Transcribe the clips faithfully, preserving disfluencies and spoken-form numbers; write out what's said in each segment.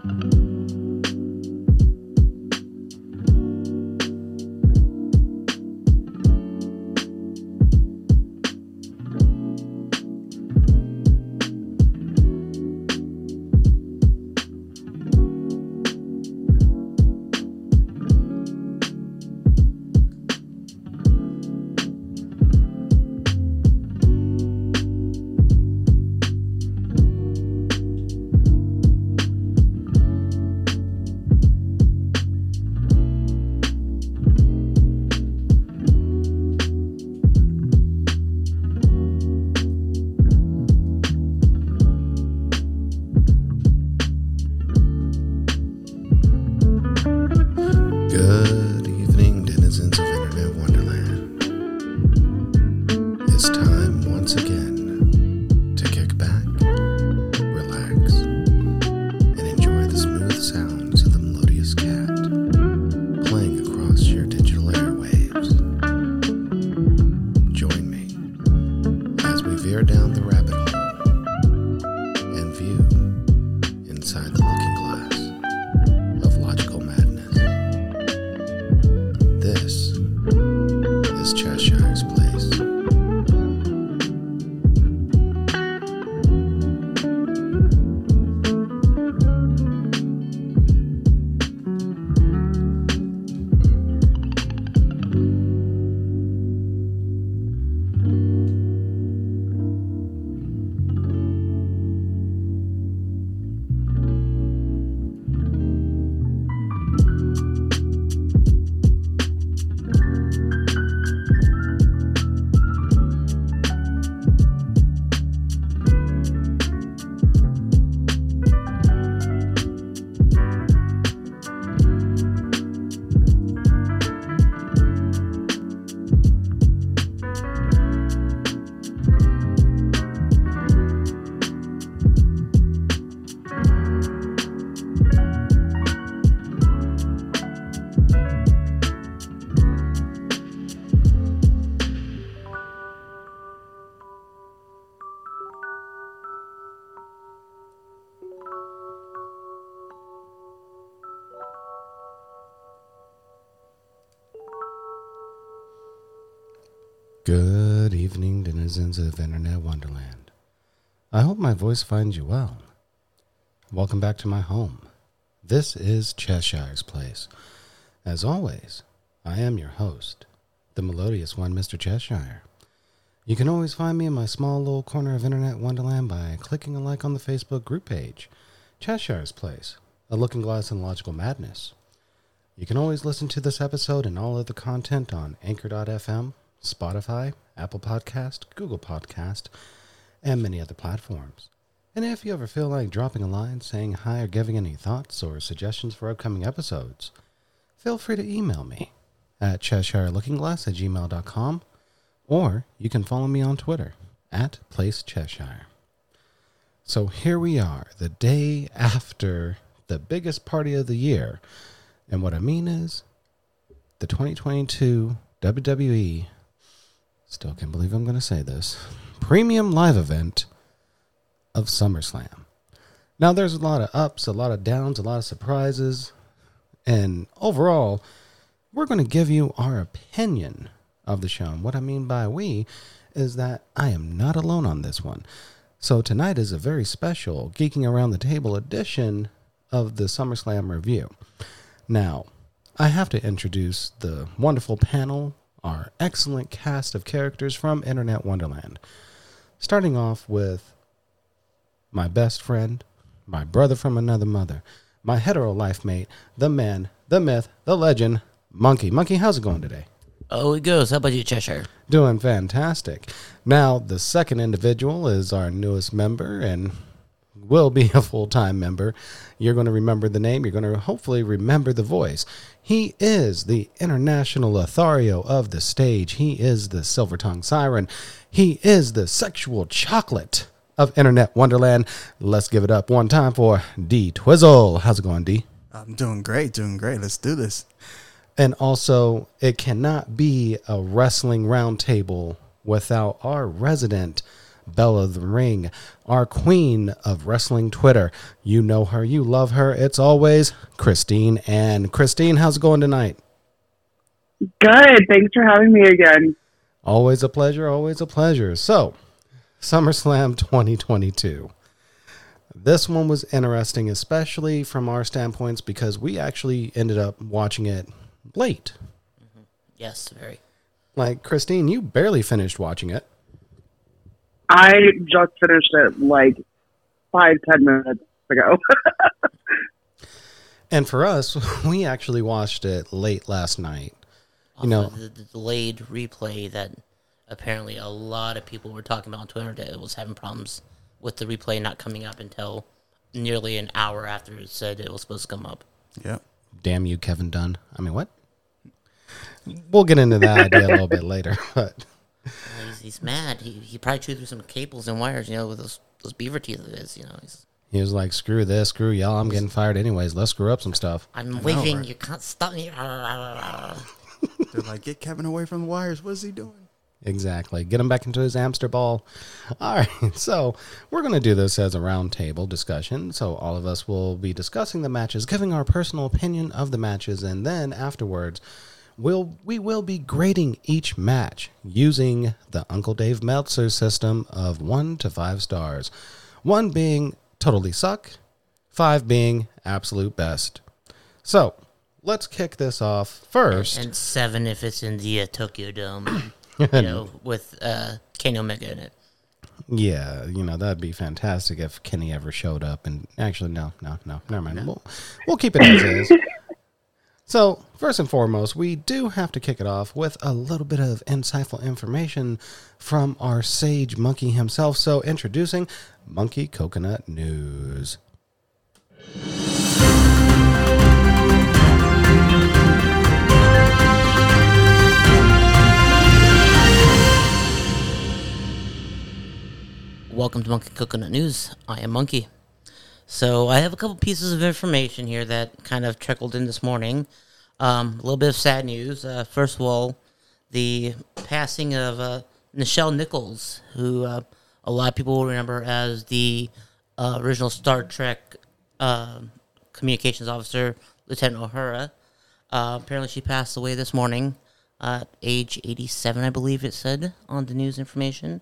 Good evening, denizens of Internet Wonderland. It's time once again to kick back, relax, and enjoy the smooth sounds of the melodious cat playing across your digital airwaves. Join me as we veer down the rabbit hole and view inside the looking glass of logical madness. This is Cheshire's Place. Good evening, denizens of Internet Wonderland. I hope my voice finds you well. Welcome back to my home. This is Cheshire's Place. As always, I am your host, the melodious one, Mister Cheshire. You can always find me in my small little corner of Internet Wonderland by clicking a like on the Facebook group page, Cheshire's Place, a looking glass in logical madness. You can always listen to this episode and all other content on Anchor dot f m, Spotify, Apple Podcast, Google Podcast, and many other platforms. And if you ever feel like dropping a line, saying hi, or giving any thoughts or suggestions for upcoming episodes, feel free to email me at cheshire looking glass at gmail dot com, or you can follow me on Twitter at Place Cheshire. So here we are, the day after the biggest party of the year. And what I mean is the twenty twenty-two W W E, still can't believe I'm going to say this, premium live event of SummerSlam. Now, there's a lot of ups, a lot of downs, a lot of surprises, and overall, we're going to give you our opinion of the show. And what I mean by we is that I am not alone on this one. So tonight is a very special Geeking Around the Table edition of the SummerSlam review. Now, I have to introduce the wonderful panel, our excellent cast of characters from Internet Wonderland. Starting off with my best friend, my brother from another mother, my hetero life mate, the man, the myth, the legend, Monkey. Monkey, how's it going today? Oh, it goes. How about you, Cheshire? Doing fantastic. Now, the second individual is our newest member and will be a full-time member. You're going to remember the name. You're going to hopefully remember the voice. He is the international Lothario of the stage. He is the silver-tongued siren. He is the sexual chocolate of Internet Wonderland. Let's give it up one time for D Twizzle. How's it going, D? I'm doing great, doing great. Let's do this. And also, it cannot be a wrestling roundtable without our resident Belle of the Ring, our queen of wrestling Twitter. You know her, you love her. It's always Christine. And Christine, how's it going tonight? Good. Thanks for having me again. Always a pleasure, always a pleasure. So, SummerSlam twenty twenty-two. This one was interesting, especially from our standpoints, because we actually ended up watching it late. Mm-hmm. Yes, very. Like, Christine, you barely finished watching it. I just finished it like five, ten minutes ago. And for us, we actually watched it late last night. You know, the, the delayed replay that apparently a lot of people were talking about on Twitter that it was having problems with the replay not coming up until nearly an hour after it said it was supposed to come up. Yep. Damn you, Kevin Dunn. I mean, what? We'll get into that idea a little bit later, but Well, he's, he's mad. He he probably chewed through some cables and wires, you know, with those those beaver teeth of his. You know, he's, he was like, "Screw this, screw y'all. I'm getting fired anyways. Let's screw up some stuff." I'm waving. right? You can't stop me. They're like, get Kevin away from the wires. What is he doing? Exactly. Get him back into his hamster ball. All right. So we're going to do this as a round table discussion. So all of us will be discussing the matches, giving our personal opinion of the matches, and then afterwards, we'll we will be grading each match using the Uncle Dave Meltzer system of one to five stars. One being totally suck, five being absolute best. So let's kick this off first. And seven if it's in the uh, Tokyo Dome, you know, with uh, Kenny Omega in it. Yeah, you know, that'd be fantastic if Kenny ever showed up. And actually, no, no, no, never mind. No. We'll, we'll keep it as is. So, first and foremost, we do have to kick it off with a little bit of insightful information from our sage monkey himself. So, introducing Monkey Coconut News. Welcome to Monkey Coconut News. I am Monkey. So I have a couple pieces of information here that kind of trickled in this morning. Um, a little bit of sad news. Uh, first of all, the passing of uh, Nichelle Nichols, who uh, a lot of people will remember as the uh, original Star Trek uh, communications officer, Lieutenant O'Hara. Uh, apparently she passed away this morning at age eighty-seven, I believe it said on the news information.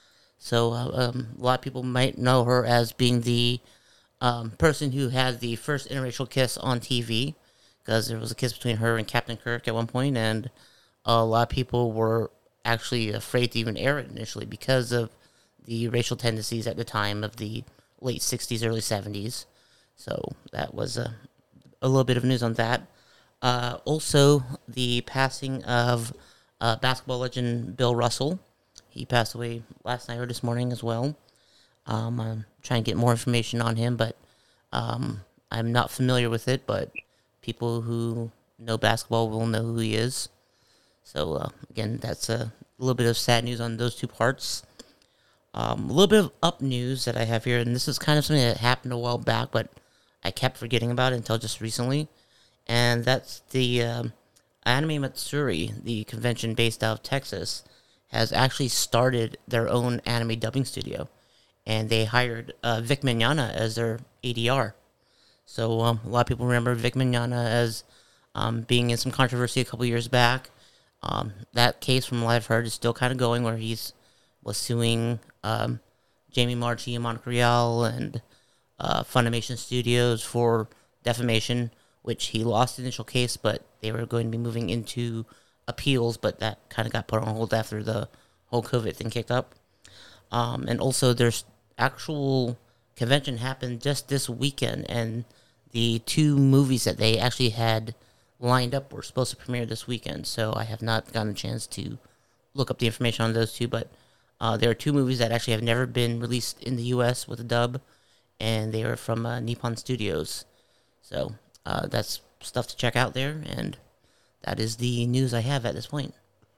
So uh, um, a lot of people might know her as being the um, person who had the first interracial kiss on T V, because there was a kiss between her and Captain Kirk at one point, and a lot of people were actually afraid to even air it initially because of the racial tendencies at the time of the late sixties, early seventies. So that was a, a little bit of news on that. Uh, also, the passing of uh, basketball legend Bill Russell. He passed away last night or this morning as well. Um, I'm trying to get more information on him, but um, I'm not familiar with it. But people who know basketball will know who he is. So, uh, again, that's a little bit of sad news on those two parts. Um, a little bit of up news that I have here, and this is kind of something that happened a while back, but I kept forgetting about it until just recently. And that's the um, Anime Matsuri, the convention based out of Texas, has actually started their own anime dubbing studio, and they hired uh, Vic Mignogna as their A D R. So um, a lot of people remember Vic Mignogna as um, being in some controversy a couple years back. Um, that case, from what I've heard, is still kind of going, where he's was suing um, Jamie Marchi and Monica Rial and uh, Funimation Studios for defamation, which he lost the initial case, but they were going to be moving into appeals, but that kind of got put on hold after the whole COVID thing kicked up. Um, and also, there's actual convention happened just this weekend, and the two movies that they actually had lined up were supposed to premiere this weekend. So I have not gotten a chance to look up the information on those two, but uh, there are two movies that actually have never been released in the U S with a dub, and they are from uh, Nippon Studios. So uh, that's stuff to check out there, and that is the news I have at this point.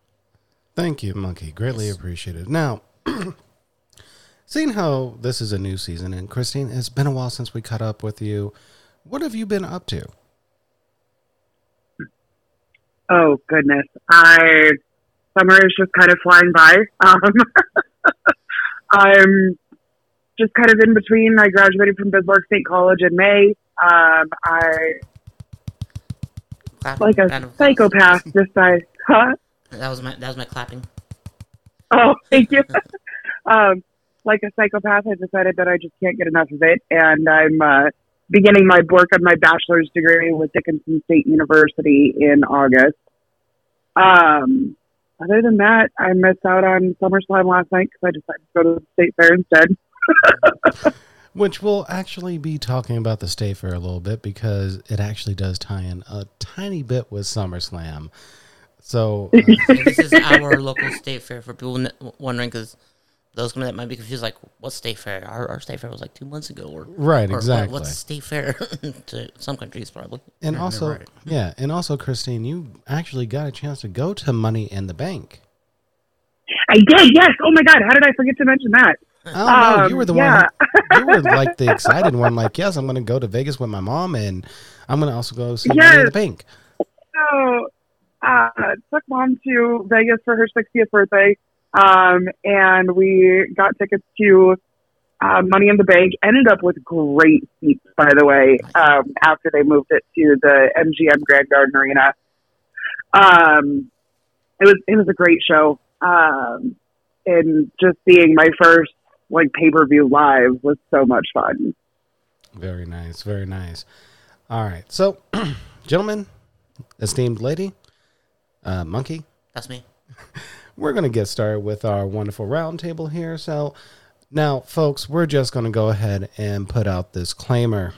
Thank you, Monkey. Greatly Yes. appreciated. Now, seeing how this is a new season, and Christine, it's been a while since we caught up with you. What have you been up to? Oh, goodness. I Summer is just kind of flying by. Um, I'm just kind of in between. I graduated from Bismarck State College in May. Um, I Clapping, like a round of applause. psychopath decided. Huh? That was my that was my clapping. Oh, thank you. um, like a psychopath, I decided that I just can't get enough of it, and I'm uh, beginning my work on my bachelor's degree with Dickinson State University in August. Um, other than that, I missed out on SummerSlam last night because I decided to go to the State Fair instead. Which we'll actually be talking about the State Fair a little bit because it actually does tie in a tiny bit with SummerSlam. So, uh, So this is our local state fair for people n- wondering, because those that might be confused, like, what's state fair? Our, our state fair was like two months ago, or right, or exactly. What, what's state fair to some countries probably. and Yeah, also, you're right. yeah, and also, Christine, you actually got a chance to go to Money in the Bank. I did, yes. Oh my God, how did I forget to mention that? I don't know. You Um, were the yeah. one. You were like the excited one. Like, yes, I'm going to go to Vegas with my mom, and I'm going to also go see Money in Yes. the Bank. So, uh, took mom to Vegas for her sixtieth birthday, um, and we got tickets to uh, Money in the Bank. Ended up with great seats, by the way, um, after they moved it to the M G M Grand Garden Arena. Um, it was it was a great show, um, and just seeing my first like pay per view live was so much fun. Very nice. Very nice. All right. So, gentlemen, esteemed lady, uh, Monkey, That's me. we're going to get started with our wonderful roundtable here. So, now, folks, we're just going to go ahead and put out this disclaimer.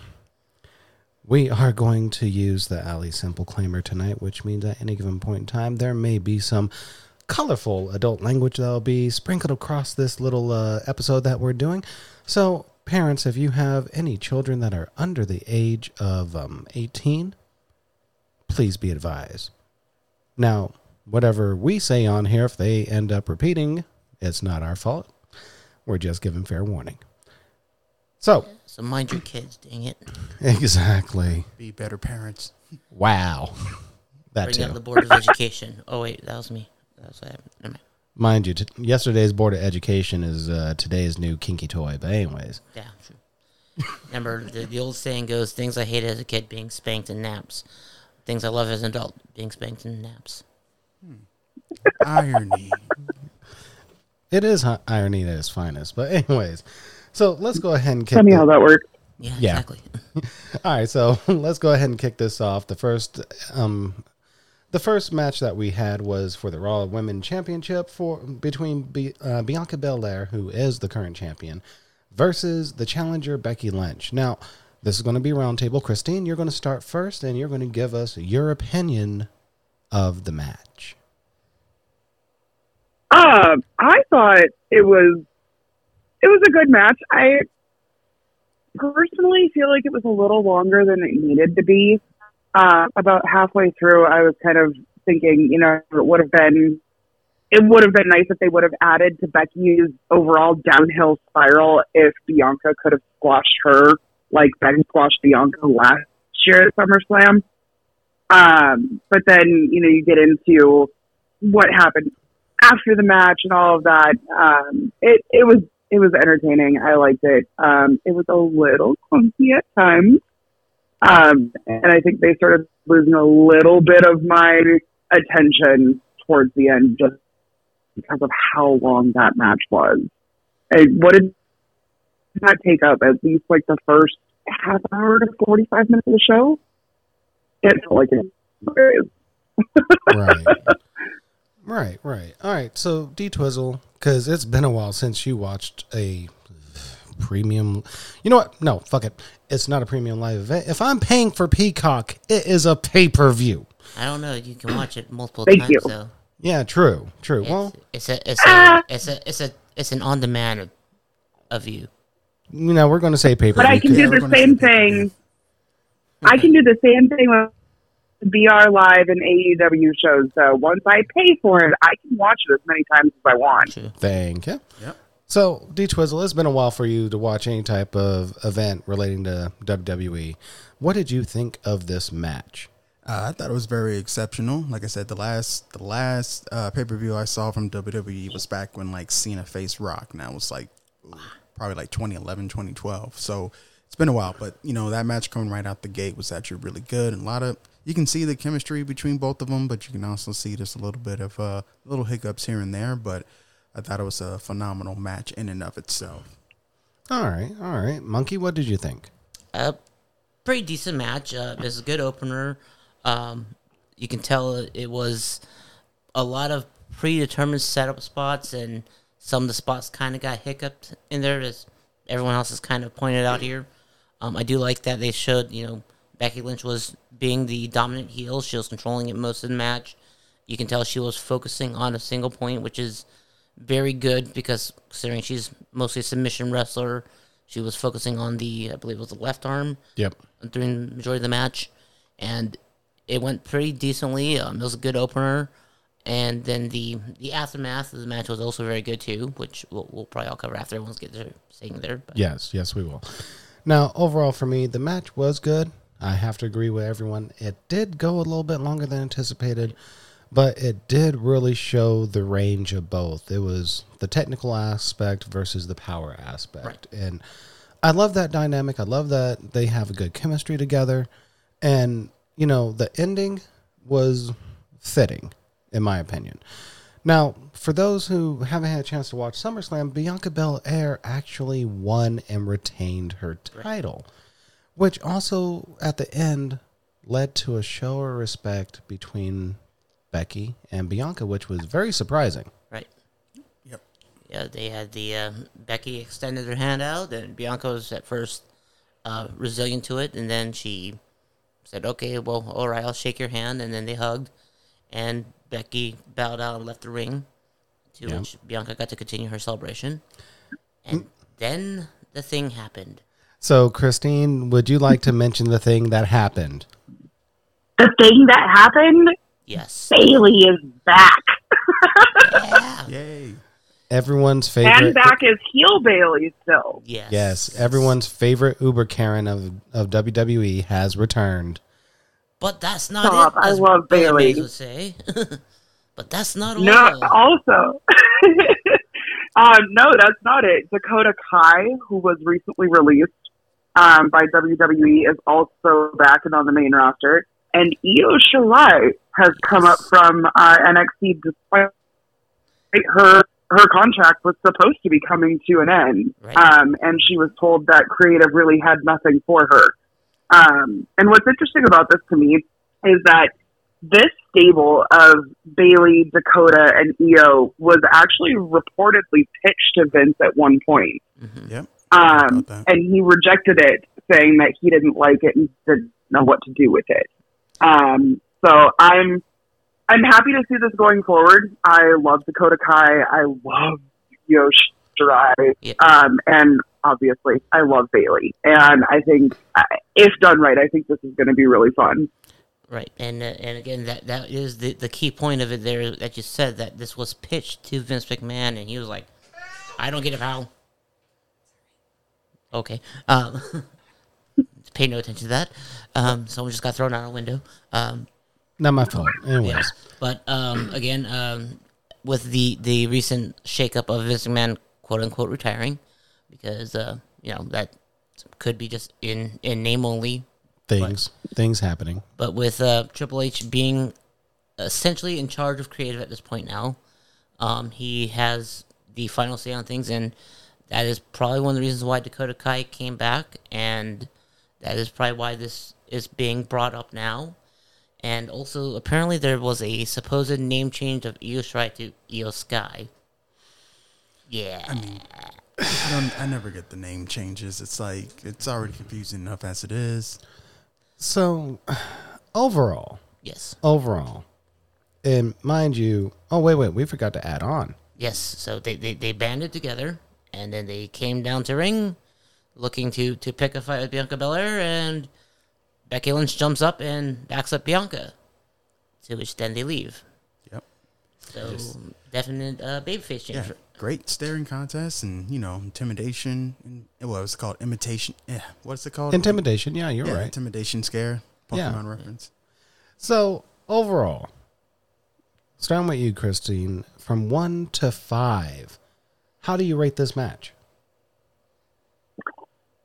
We are going to use the Alley Simple Claimer tonight, which means at any given point in time, there may be some colorful adult language that will be sprinkled across this little uh, episode that we're doing. So, parents, if you have any children that are under the age of um, eighteen, please be advised. Now, whatever we say on here, if they end up repeating, it's not our fault. We're just giving fair warning. So, So mind your kids, dang it. exactly. Be better parents. Wow. That Bring too. up the Board of Education. Oh, wait, that was me. That was what happened. Never mind. Mind you, t- yesterday's Board of Education is uh, today's new kinky toy. But anyways, Yeah, true. Remember, the, the old saying goes, things I hate as a kid, being spanked and naps. Things I love as an adult, being spanked and naps. Irony. it is hi- irony at its finest. But anyways, so let's go ahead and kick Tell me the- how that works. Yeah, Yeah. exactly. All right, so let's go ahead and kick this off. The first, um, the first match that we had was for the Raw Women Championship for between B, uh, Bianca Belair, who is the current champion, versus the challenger Becky Lynch. Now, this is going to be roundtable. Christine, you're going to start first, and you're going to give us your opinion of the match. Um, I thought it was it was a good match. I personally feel like it was a little longer than it needed to be. Uh, about halfway through, I was kind of thinking, you know, it would have been it would have been nice if they would have added to Becky's overall downhill spiral if Bianca could have squashed her like Becky squashed Bianca last year at SummerSlam. Um, but then, you know, you get into what happened after the match and all of that. Um, it, it was it was entertaining. I liked it. Um, it was a little clunky at times. Um, and I think they started losing a little bit of my attention towards the end just because of how long that match was. And what did that take up? At least like the first half hour to forty-five minutes of the show? It felt like it. Right. Right, right. All right, so D-Twizzle, because it's been a while since you watched a premium... You know what? No, fuck it. It's not a premium live event. If I'm paying for Peacock, it is a pay-per-view. I don't know. You can watch it multiple Thank times, you. though. Yeah, true, true. It's, Well, it's a, it's a, it's a, it's a, it's an on-demand of, of you. you know, we're going to say pay-per-view. But I can Yeah, do we're the gonna same say pay-per-view. thing. I can do the same thing with B R Live and A E W shows. So once I pay for it, I can watch it as many times as I want. True. Thank you. Yep. So, D-Twizzle, it's been a while for you to watch any type of event relating to W W E. What did you think of this match? Uh, I thought it was very exceptional. Like I said, the last the last uh, pay per view I saw from W W E was back when like Cena faced Rock, and that was like probably like twenty eleven, twenty twelve. So it's been a while, but you know, that match coming right out the gate was actually really good. And a lot of, you can see the chemistry between both of them, but you can also see just a little bit of uh, little hiccups here and there. But I thought it was a phenomenal match in and of itself. All right, all right. Monkey, what did you think? A pretty decent match. Uh, it was a good opener. Um, you can tell it was a lot of predetermined setup spots, and some of the spots kind of got hiccuped in there, as everyone else has kind of pointed out here. Um, I do like that they showed, you know, Becky Lynch was being the dominant heel. She was controlling it most of the match. You can tell she was focusing on a single point, which is very good because considering she's mostly a submission wrestler, she was focusing on the, I believe it was the left arm. Yep. During the majority of the match. And it went pretty decently. Um, it was a good opener. And then the the aftermath of the match was also very good too, which we'll, we'll probably all cover after everyone's get their saying there. But. Yes, yes, we will. Now, overall for me, the match was good. I have to agree with everyone. It did go a little bit longer than anticipated, but it did really show the range of both. It was the technical aspect versus the power aspect. Right. And I love that dynamic. I love that they have a good chemistry together. And, you know, the ending was fitting, in my opinion. Now, for those who haven't had a chance to watch SummerSlam, Bianca Belair actually won and retained her title, which also, at the end, led to a show of respect between Becky and Bianca, which was very surprising. Right. Yep. Yeah, they had the, uh, Becky extended her hand out, and Bianca was at first uh, resilient to it, and then she said, okay, well, all right, I'll shake your hand, and then they hugged, and Becky bowed out and left the ring, to Yeah. which Bianca got to continue her celebration. And then the thing happened. So, Christine, would you like to mention the thing that happened? The thing that happened, Yes. Bailey is back. Yeah. Yay. Everyone's favorite. And back is heel Bailey still. Yes. Yes, everyone's favorite Uber Karen of, of W W E has returned. But that's not Stop, it. I as love Billy Bailey. Mays would say. But that's not all. No, also. um, no, that's not it. Dakota Kai, who was recently released um, by W W E, is also back and on the main roster. And Io Shirai has come up from uh, N X T despite her her contract was supposed to be coming to an end. Right. Um, and she was told that creative really had nothing for her. Um, and what's interesting about this to me is that this stable of Bailey, Dakota, and Io was actually reportedly pitched to Vince at one point. Mhm. Yep. Um, About that. and he rejected it, saying that he didn't like it and didn't know what to do with it. Um, so I'm I'm happy to see this going forward. I love Dakota Kai. I love Io Shirai. Yeah. Um, and obviously, I love Bailey. And I think, uh, if done right, I think this is going to be really fun. Right, and uh, and again, that that is the the key point of it there that you said, that this was pitched to Vince McMahon, and he was like, "I don't get it, pal." Okay, um, pay no attention to that. Um, someone just got thrown out a window. Um, Not my fault. Anyways. yes, but um, again, um, with the the recent shakeup of Vince McMahon, quote unquote, retiring, because uh, you know that could be just in in name only. Things, things happening. But with uh, Triple H being essentially in charge of creative at this point now, um, he has the final say on things, and that is probably one of the reasons why Dakota Kai came back, and that is probably why this is being brought up now. And also, apparently, there was a supposed name change of Io Shirai to Io Sky. Yeah. I mean, I don't. I never get the name changes. It's like it's already confusing enough as it is. So, overall, Yes. overall, and mind you, oh, wait, wait, we forgot to add on. Yes, so they, they, they banded together, and then they came down to ring, looking to, to pick a fight with Bianca Belair, and Becky Lynch jumps up and backs up Bianca, to which then they leave. Yep. So, Yes. definite uh, babyface change. Yeah. For, Great staring contest, and you know, intimidation. And what was it called? Imitation. Yeah. What's it called? Intimidation, yeah, you're yeah, right. Intimidation scare. Pokemon Yeah. reference. So, overall, starting with you, Christine, from one to five, how do you rate this match?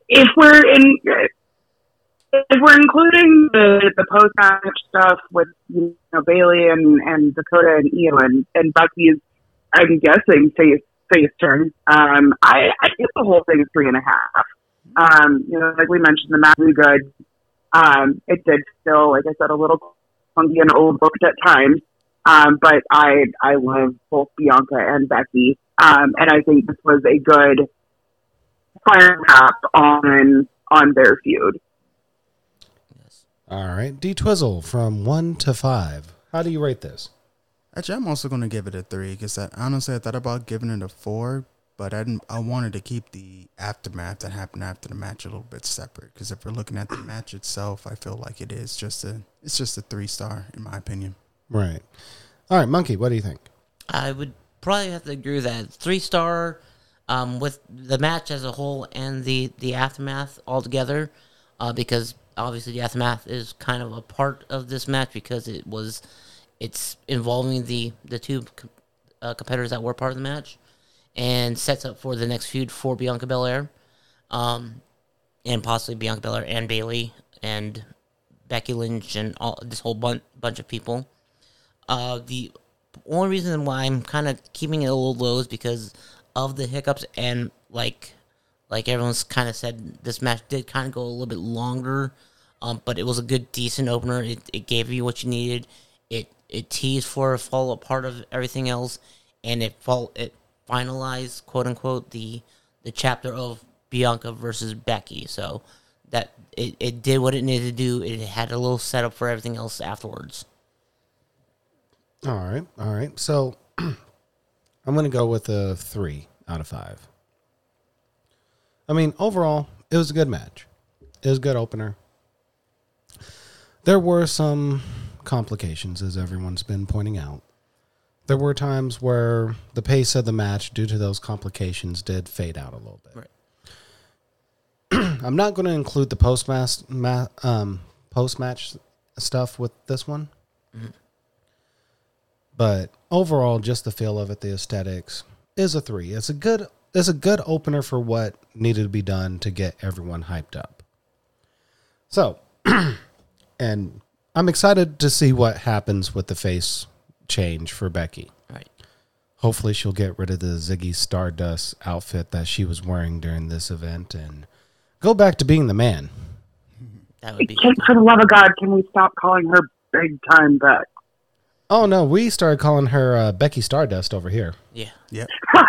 if we're in, if we're including the the post match stuff with you know Bailey and, and Dakota and Io and, and Becky's, I'm guessing face face turn. Um, I I think the whole thing is three and a half. Um, you know, like we mentioned, the match was good. Um, it did still, like I said, a little funky and overbooked at times. Um, but I I love both Bianca and Becky. Um, and I think this was a good fire cap on on their feud. Yes. All right. D Twizzle, from one to five. How do you rate this? Actually, I'm also going to give it a three because I, honestly, I thought about giving it a four, but I didn't. I wanted to keep the aftermath that happened after the match a little bit separate because if we're looking at the match itself, I feel like it is just a. It's just a three star in my opinion. Right. All right, Monkey, what do you think? I would probably have to agree with that. Three star um, with the match as a whole and the, the aftermath altogether, uh, because obviously the aftermath is kind of a part of this match because it was it's involving the the two uh, competitors that were part of the match and sets up for the next feud for Bianca Belair, um, and possibly Bianca Belair and Bayley and Becky Lynch and all this whole bun- bunch of people. Uh, the only reason why I'm kind of keeping it a little low is because of the hiccups and like like everyone's kind of said, this match did kind of go a little bit longer, um, but it was a good, decent opener. It, it gave you what you needed. It it teased for a follow up part of everything else, and it fall it finalized, quote unquote, the the chapter of Bianca versus Becky. So that it, it did what it needed to do. It had a little setup for everything else afterwards. All right. All right. So I'm going to go with a three out of five. I mean, overall, it was a good match. It was a good opener. There were some complications, as everyone's been pointing out. There were times where the pace of the match, due to those complications, did fade out a little bit. Right. I'm not going to include the post-match, ma- um, post-match stuff with this one. Mm-hmm. But overall, just the feel of it, the aesthetics, is a three. It's a good it's a good opener for what needed to be done to get everyone hyped up. So, and I'm excited to see what happens with the face change for Becky. Right. Hopefully she'll get rid of the Ziggy Stardust outfit that she was wearing during this event and go back to being the man. That would be Can, for the love of God, can we stop calling her big time Beck? Oh, no, we started calling her uh, Becky Stardust over here. yeah. Yep.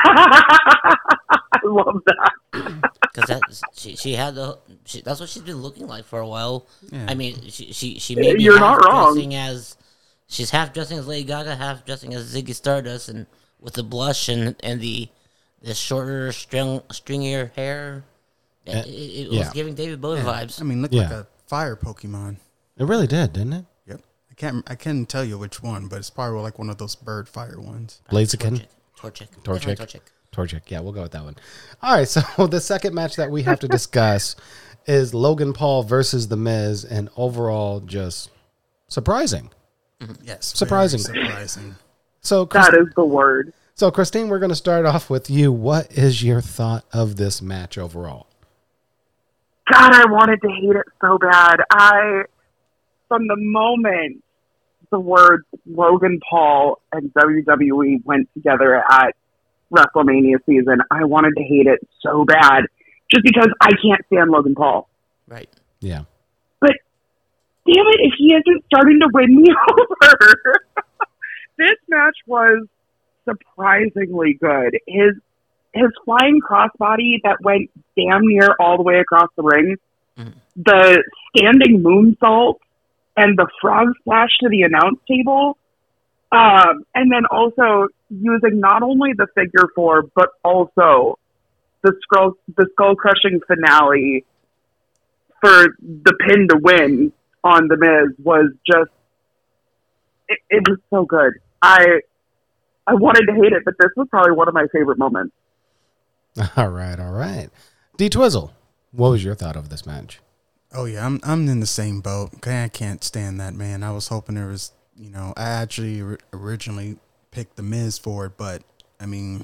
I love that. Because that she she had the she, that's what she's been looking like for a while. Yeah. I mean, she she she may be You're half not wrong. dressing as she's half dressing as Lady Gaga, half dressing as Ziggy Stardust, and with the blush and and the the shorter string stringier hair. It, Uh, it, it was yeah. giving David Bowie Yeah. vibes. I mean, looked Yeah. like a fire Pokemon. It really did, didn't it? Yep. I can't. I can't tell you which one, but it's probably like one of those bird fire ones. Blaziken? Torchic. Torchic. Torchic. Definitely Torchic. Torchic. Yeah, we'll go with that one. All right, so the second match that we have to discuss is Logan Paul versus The Miz, and overall just surprising. Yes. Surprising. very surprising. So, Chris- That is the word. so Christine, we're going to start off with you. What is your thought of this match overall? God, I wanted to hate it so bad. I, from the moment the words Logan Paul and W W E went together at WrestleMania season, I wanted to hate it so bad. Just because I can't stand Logan Paul. Right. Yeah. But damn it, if he isn't starting to win me over. This match was surprisingly good. His his flying crossbody that went damn near all the way across the ring, Mhm. the standing moonsault, and the frog splash to the announce table, um, and then also using not only the figure four but also the skull the skull crushing finale for the pin to win on The Miz was just it, it was so good. I I wanted to hate it, but this was probably one of my favorite moments. All right, all right. D Twizzle, what was your thought of this match? Oh yeah, I'm I'm in the same boat. Okay, I can't stand that man. I was hoping there was, you know, I actually ri- originally picked the Miz for it, but I mean,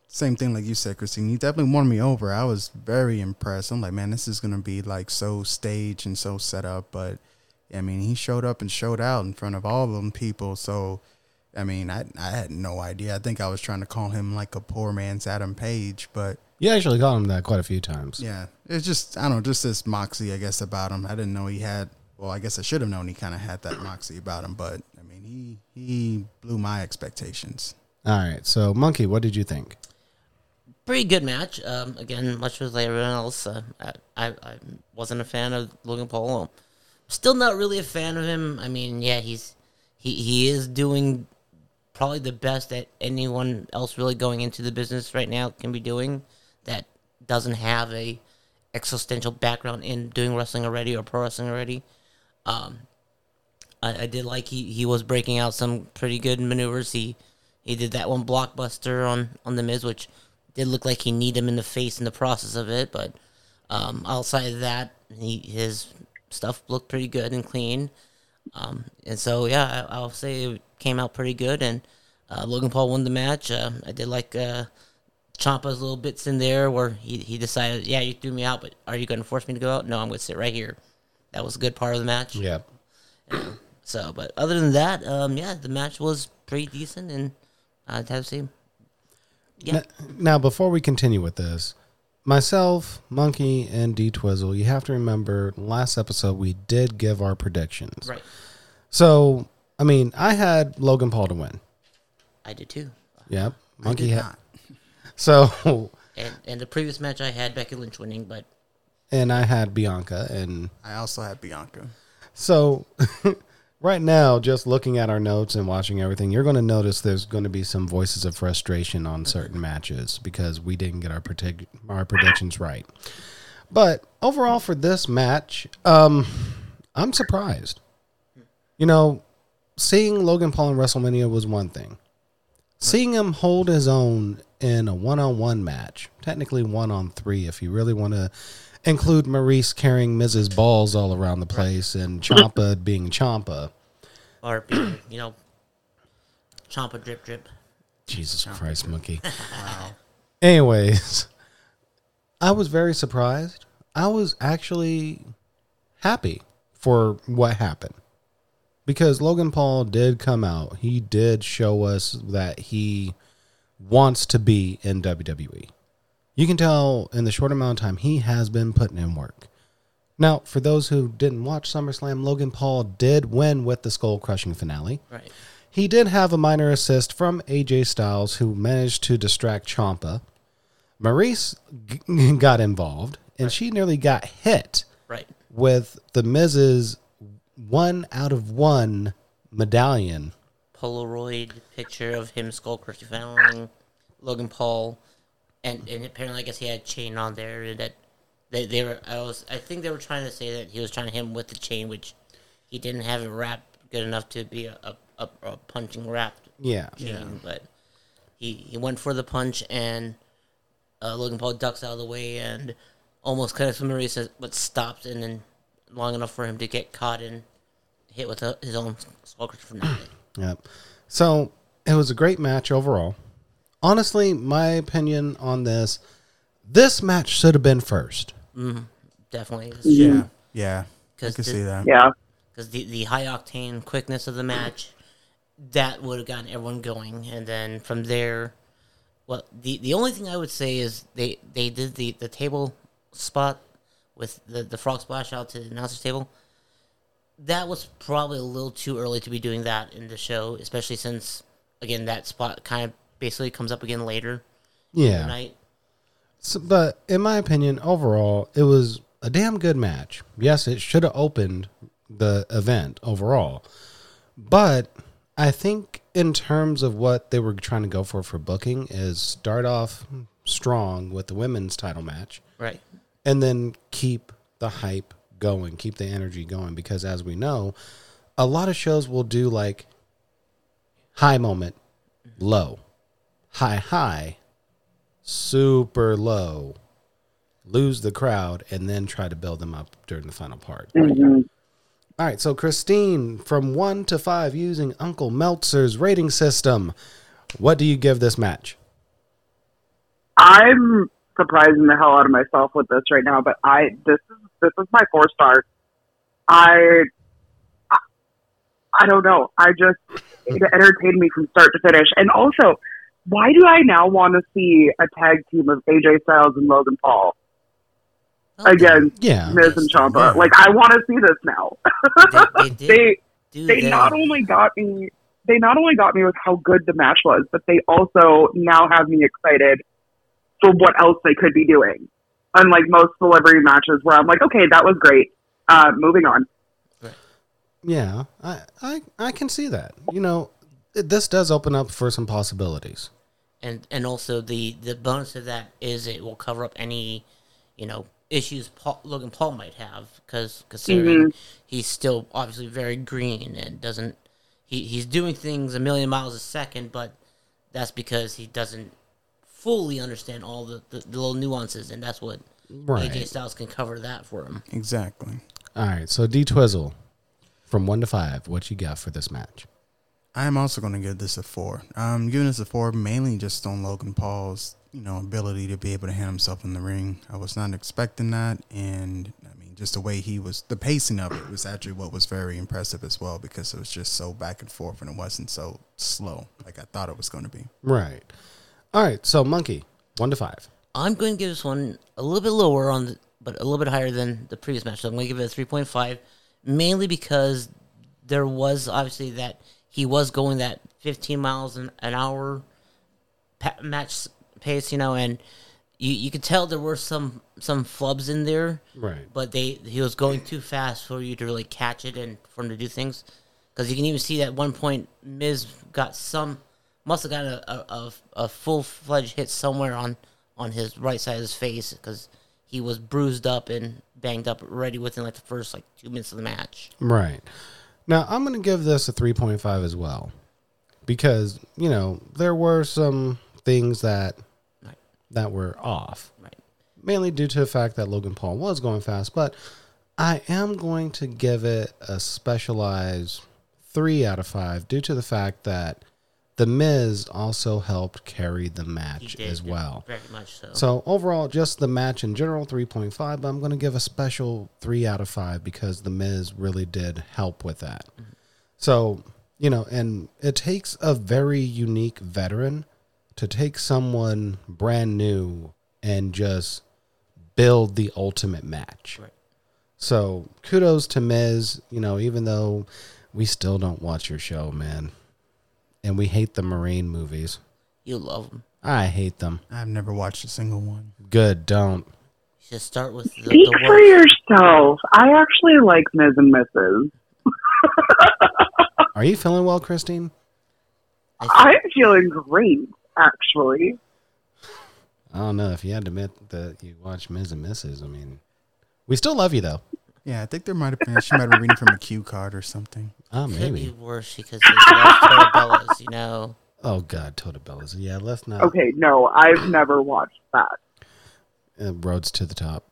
same thing like you said, Christine. You definitely won me over. I was very impressed. I'm like, man, this is gonna be like so staged and so set up. But I mean, he showed up and showed out in front of all of them people. So, I mean, I I had no idea. I think I was trying to call him like a poor man's Adam Page, but You actually called him that quite a few times. yeah, it's just I don't know, just this moxie, I guess, about him. I didn't know he had. Well, I guess I should have known he kind of had that moxie about him. But I mean, he he blew my expectations. All right. So, Monkey, what did you think? Pretty good match. Um, again, much as like everyone else, uh, I, I I wasn't a fan of Logan Paul. Still not really a fan of him. I mean, yeah, he's he he is doing probably the best that anyone else really going into the business right now can be doing. That doesn't have a existential background in doing wrestling already or pro wrestling already. Um, I, I did like he, he was breaking out some pretty good maneuvers. He he did that one blockbuster on, on the Miz, which did look like he kneed him in the face in the process of it. But um, outside of that, he his stuff looked pretty good and clean. Um, and so yeah, I, I'll say it came out pretty good. And uh, Logan Paul won the match. Uh, I did like uh, Ciampa's little bits in there where he he decided, yeah, you threw me out, but are you going to force me to go out? No, I'm going to sit right here. That was a good part of the match. Yeah. Yeah. So, but other than that, um, yeah, the match was pretty decent, and I'd have to say, yeah. Now, now, before we continue with this, myself, Monkey, and D Twizzle, you have to remember last episode we did give our predictions. Right. So, I mean, I had Logan Paul to win. I did too. Yep. I Monkey did had. not. So, And and the previous match I had Becky Lynch winning, but and I had Bianca, and I also had Bianca. so right now, just looking at our notes and watching everything, you're going to notice there's going to be some voices of frustration on certain matches because we didn't get our predict- our predictions right. But overall, for this match, um, I'm surprised. You know, seeing Logan Paul in WrestleMania was one thing. Seeing him hold his own in a one-on-one match, technically one-on-three, if you really want to include Maurice carrying Missus Balls all around the place and Ciampa being Ciampa. or being, you know, Ciampa drip drip. Jesus Christ, Monkey. Wow. Anyways, I was very surprised. I was actually happy for what happened. Because Logan Paul did come out. He did show us that he wants to be in W W E. You can tell in the short amount of time he has been putting in work. Now, for those who didn't watch SummerSlam, Logan Paul did win with the skull-crushing finale. Right. He did have a minor assist from A J Styles, who managed to distract Ciampa. Maurice g- got involved, and she nearly got hit Right. with the Miz's one out of one medallion. Polaroid picture of him skull crushing fouling Logan Paul, and and apparently I guess he had a chain on there, and that they they were I was I think they were trying to say that he was trying to hit him with the chain, which he didn't have it wrapped good enough to be a a, a, a punching wrapped Yeah. chain, Yeah. but he he went for the punch, and uh, Logan Paul ducks out of the way and almost kind of Maurice, but stopped, and then long enough for him to get caught and hit with a, his own skull crushing finale. Yep. So it was a great match overall. Honestly, my opinion on this, this match should have been first. Definitely. Yeah. Yeah. I Because can see that. Yeah. Because the, the high octane quickness of the match, that would have gotten everyone going. And then from there, well, the, the only thing I would say is they, they did the, the table spot with the, the frog splash out to the announcer's table. That was probably a little too early to be doing that in the show, especially since, again, that spot kind of basically comes up again later in the Yeah. night. So, but in my opinion, overall, it was a damn good match. Yes, it should have opened the event overall. But I think in terms of what they were trying to go for for booking is start off strong with the women's title match. Right. And then keep the hype going, keep the energy going. Because as we know, a lot of shows will do like high moment, low, high, high, super low, lose the crowd, and then try to build them up during the final part. hmm All right, so Christine, from one to five, using Uncle Meltzer's rating system, what do you give this match? I'm surprising the hell out of myself with this right now, but I this is this is my four star. I I, I don't know. I just it entertained me from start to finish. And also, why do I now want to see a tag team of A J Styles and Logan Paul Okay. against Yeah. Miz and Ciampa? Yeah. Like, I want to see this now. They, they did they do they that. not only got me they not only got me with how good the match was, but they also now have me excited for what else they could be doing. Unlike most celebrity matches where I'm like, okay, that was great. Uh, moving on. Yeah, I, I, I can see that. You know, it, this does open up for some possibilities. And and also the, the bonus of that is it will cover up any, you know, issues Paul, Logan Paul might have, because considering Mhm. he's still obviously very green and doesn't he, he's doing things a million miles a second, but that's because he doesn't fully understand all the, the, the little nuances, and that's what Right. A J Styles can cover that for him. Exactly. All right, so D Twizzle, from one to five, what you got for this match? I'm also going to give this a four. I'm giving this a four mainly just on Logan Paul's, you know, ability to be able to handle himself in the ring. I was not expecting that, and I mean, just the way he was, the pacing of it was actually what was very impressive as well, because it was just so back and forth and it wasn't so slow like I thought it was going to be. Right. All right, so Monkey, one to five. I'm going to give this one a little bit lower on, the, but a little bit higher than the previous match. So I'm going to give it a three point five, mainly because there was obviously that he was going that fifteen miles an, an hour pa- match pace, you know, and you you could tell there were some some flubs in there, Right. but they he was going too fast for you to really catch it and for him to do things. Because you can even see that at one point Miz got some must have got a a, a, a full fledged hit somewhere on. on his right side of his face, because he was bruised up and banged up already within like the first like two minutes of the match. Right. Now, I'm going to give this a three point five as well, because, you know, there were some things that Right. that were off, Right. mainly due to the fact that Logan Paul was going fast, but I am going to give it a specialized three out of five due to the fact that The Miz also helped carry the He match did, as well. Very much so. So overall, just the match in general, three point five, but I'm going to give a special three out of five because The Miz really did help with that. Mm-hmm. So, you know, and it takes a very unique veteran to take someone brand new and just build the ultimate match. Right. So kudos to Miz, you know, even though we still don't watch your show, man. And we hate the Marine movies. You love him. I hate them. I've never watched a single one. Good, don't. You should start with the, Speak the for worst. yourself. I actually like Miz and Missus Are you feeling well, Christine? I I'm feeling great, actually. I don't know if you had to admit that you watch Miz and Missus I mean, we still love you, though. Yeah, I think there might have been, she might have been reading from a cue card or something. Oh, Could be maybe. worse because they love Torabellas, you know. Oh, God, Totabellas. Yeah, let's not. Okay, no, I've never watched that. Uh, roads to the top.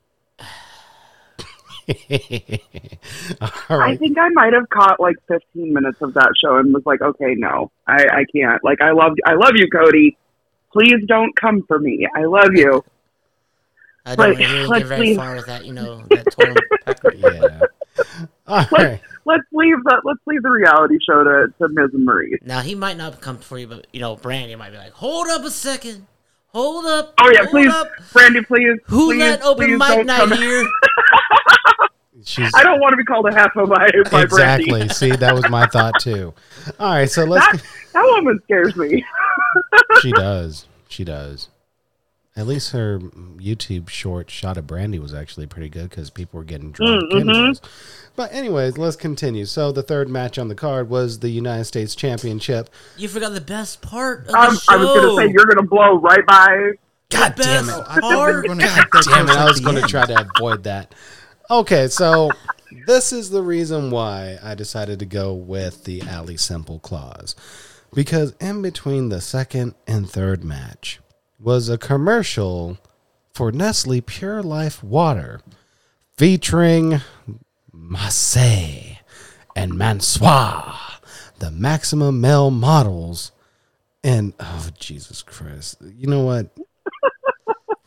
All I right. think I might have caught like fifteen minutes of that show and was like, okay, no, I, I can't. Like, I love, I love you, Cody. Please don't come for me. I love you. I don't But really get let's very leave- far with that, you know, that torn pecker. Yeah. All right. Let's leave that. Let's leave the reality show to, to Miz and Maurice. Now, he might not come for you, but, you know, Brandy might be like, hold up a second. Hold up. Oh yeah, hold please, up. Brandy, please. Who please, let open please mic don't night come- here? She's I don't want to be called a half of my, by exactly. Brandy. See, that was my thought too. All right, so let's. That, that woman scares me. She does. She does. At least her YouTube short shot of Brandy was actually pretty good because people were getting drunk. Mm-hmm. anyways. But anyways, let's continue. So the third match on the card was the United States Championship. You forgot the best part of the Um, show. I was going to say you're going to blow right by. God The damn best it. I thought we were part. going to keep that Damn it, close I at was the going to end. try to avoid that. Okay, so this is the reason why I decided to go with the Ali Simple clause. Because in between the second and third match was a commercial for Nestle Pure Life Water featuring Massey and Mansoir, the maximum male models. And, oh, Jesus Christ. You know what?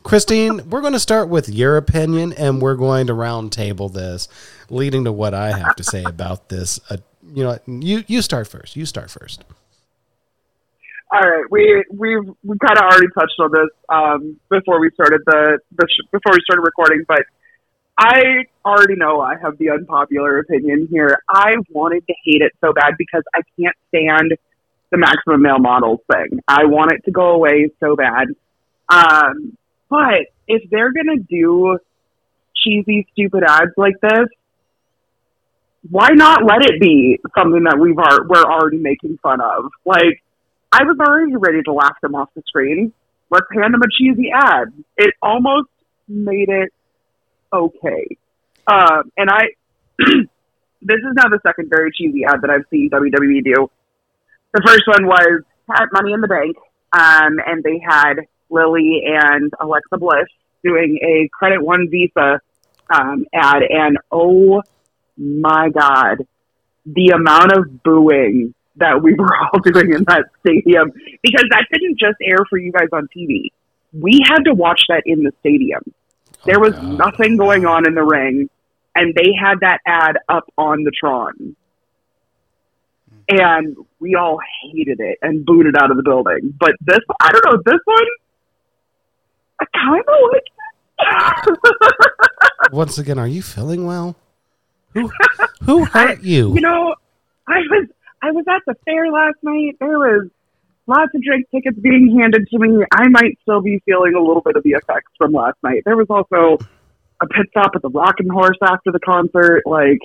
Christine, we're going to start with your opinion, and we're going to round table this, leading to what I have to say about this. Uh, you know, you you start first. You start first. All right, we we we kind of already touched on this um, before we started the, the sh- before we started recording, but I already know I have the unpopular opinion here. I wanted to hate it so bad because I can't stand the maximum male models thing. I want it to go away so bad. Um, but if they're gonna do cheesy, stupid ads like this, why not let it be something that we've are, we're already making fun of? Like, I was already ready to laugh them off the screen. Let's hand them a cheesy ad. It almost made it okay. Um, and I, this is now the second very cheesy ad that I've seen W W E do. The first one was at Money in the Bank, um, and they had Lily and Alexa Bliss doing a Credit One Visa um, ad, and oh my God, the amount of booing that we were all doing in that stadium, because that didn't just air for you guys on T V. We had to watch that in the stadium. There was oh, nothing going on in the ring, and they had that ad up on the Tron. And we all hated it and booed it out of the building. But this, I don't know, this one, I kind of like it. Once again, are you feeling well? Who, who hurt you? You know, I was I was at the fair last night. There was lots of drink tickets being handed to me. I might still be feeling a little bit of the effects from last night. There was also a pit stop at the Rockin' Horse after the concert. Like,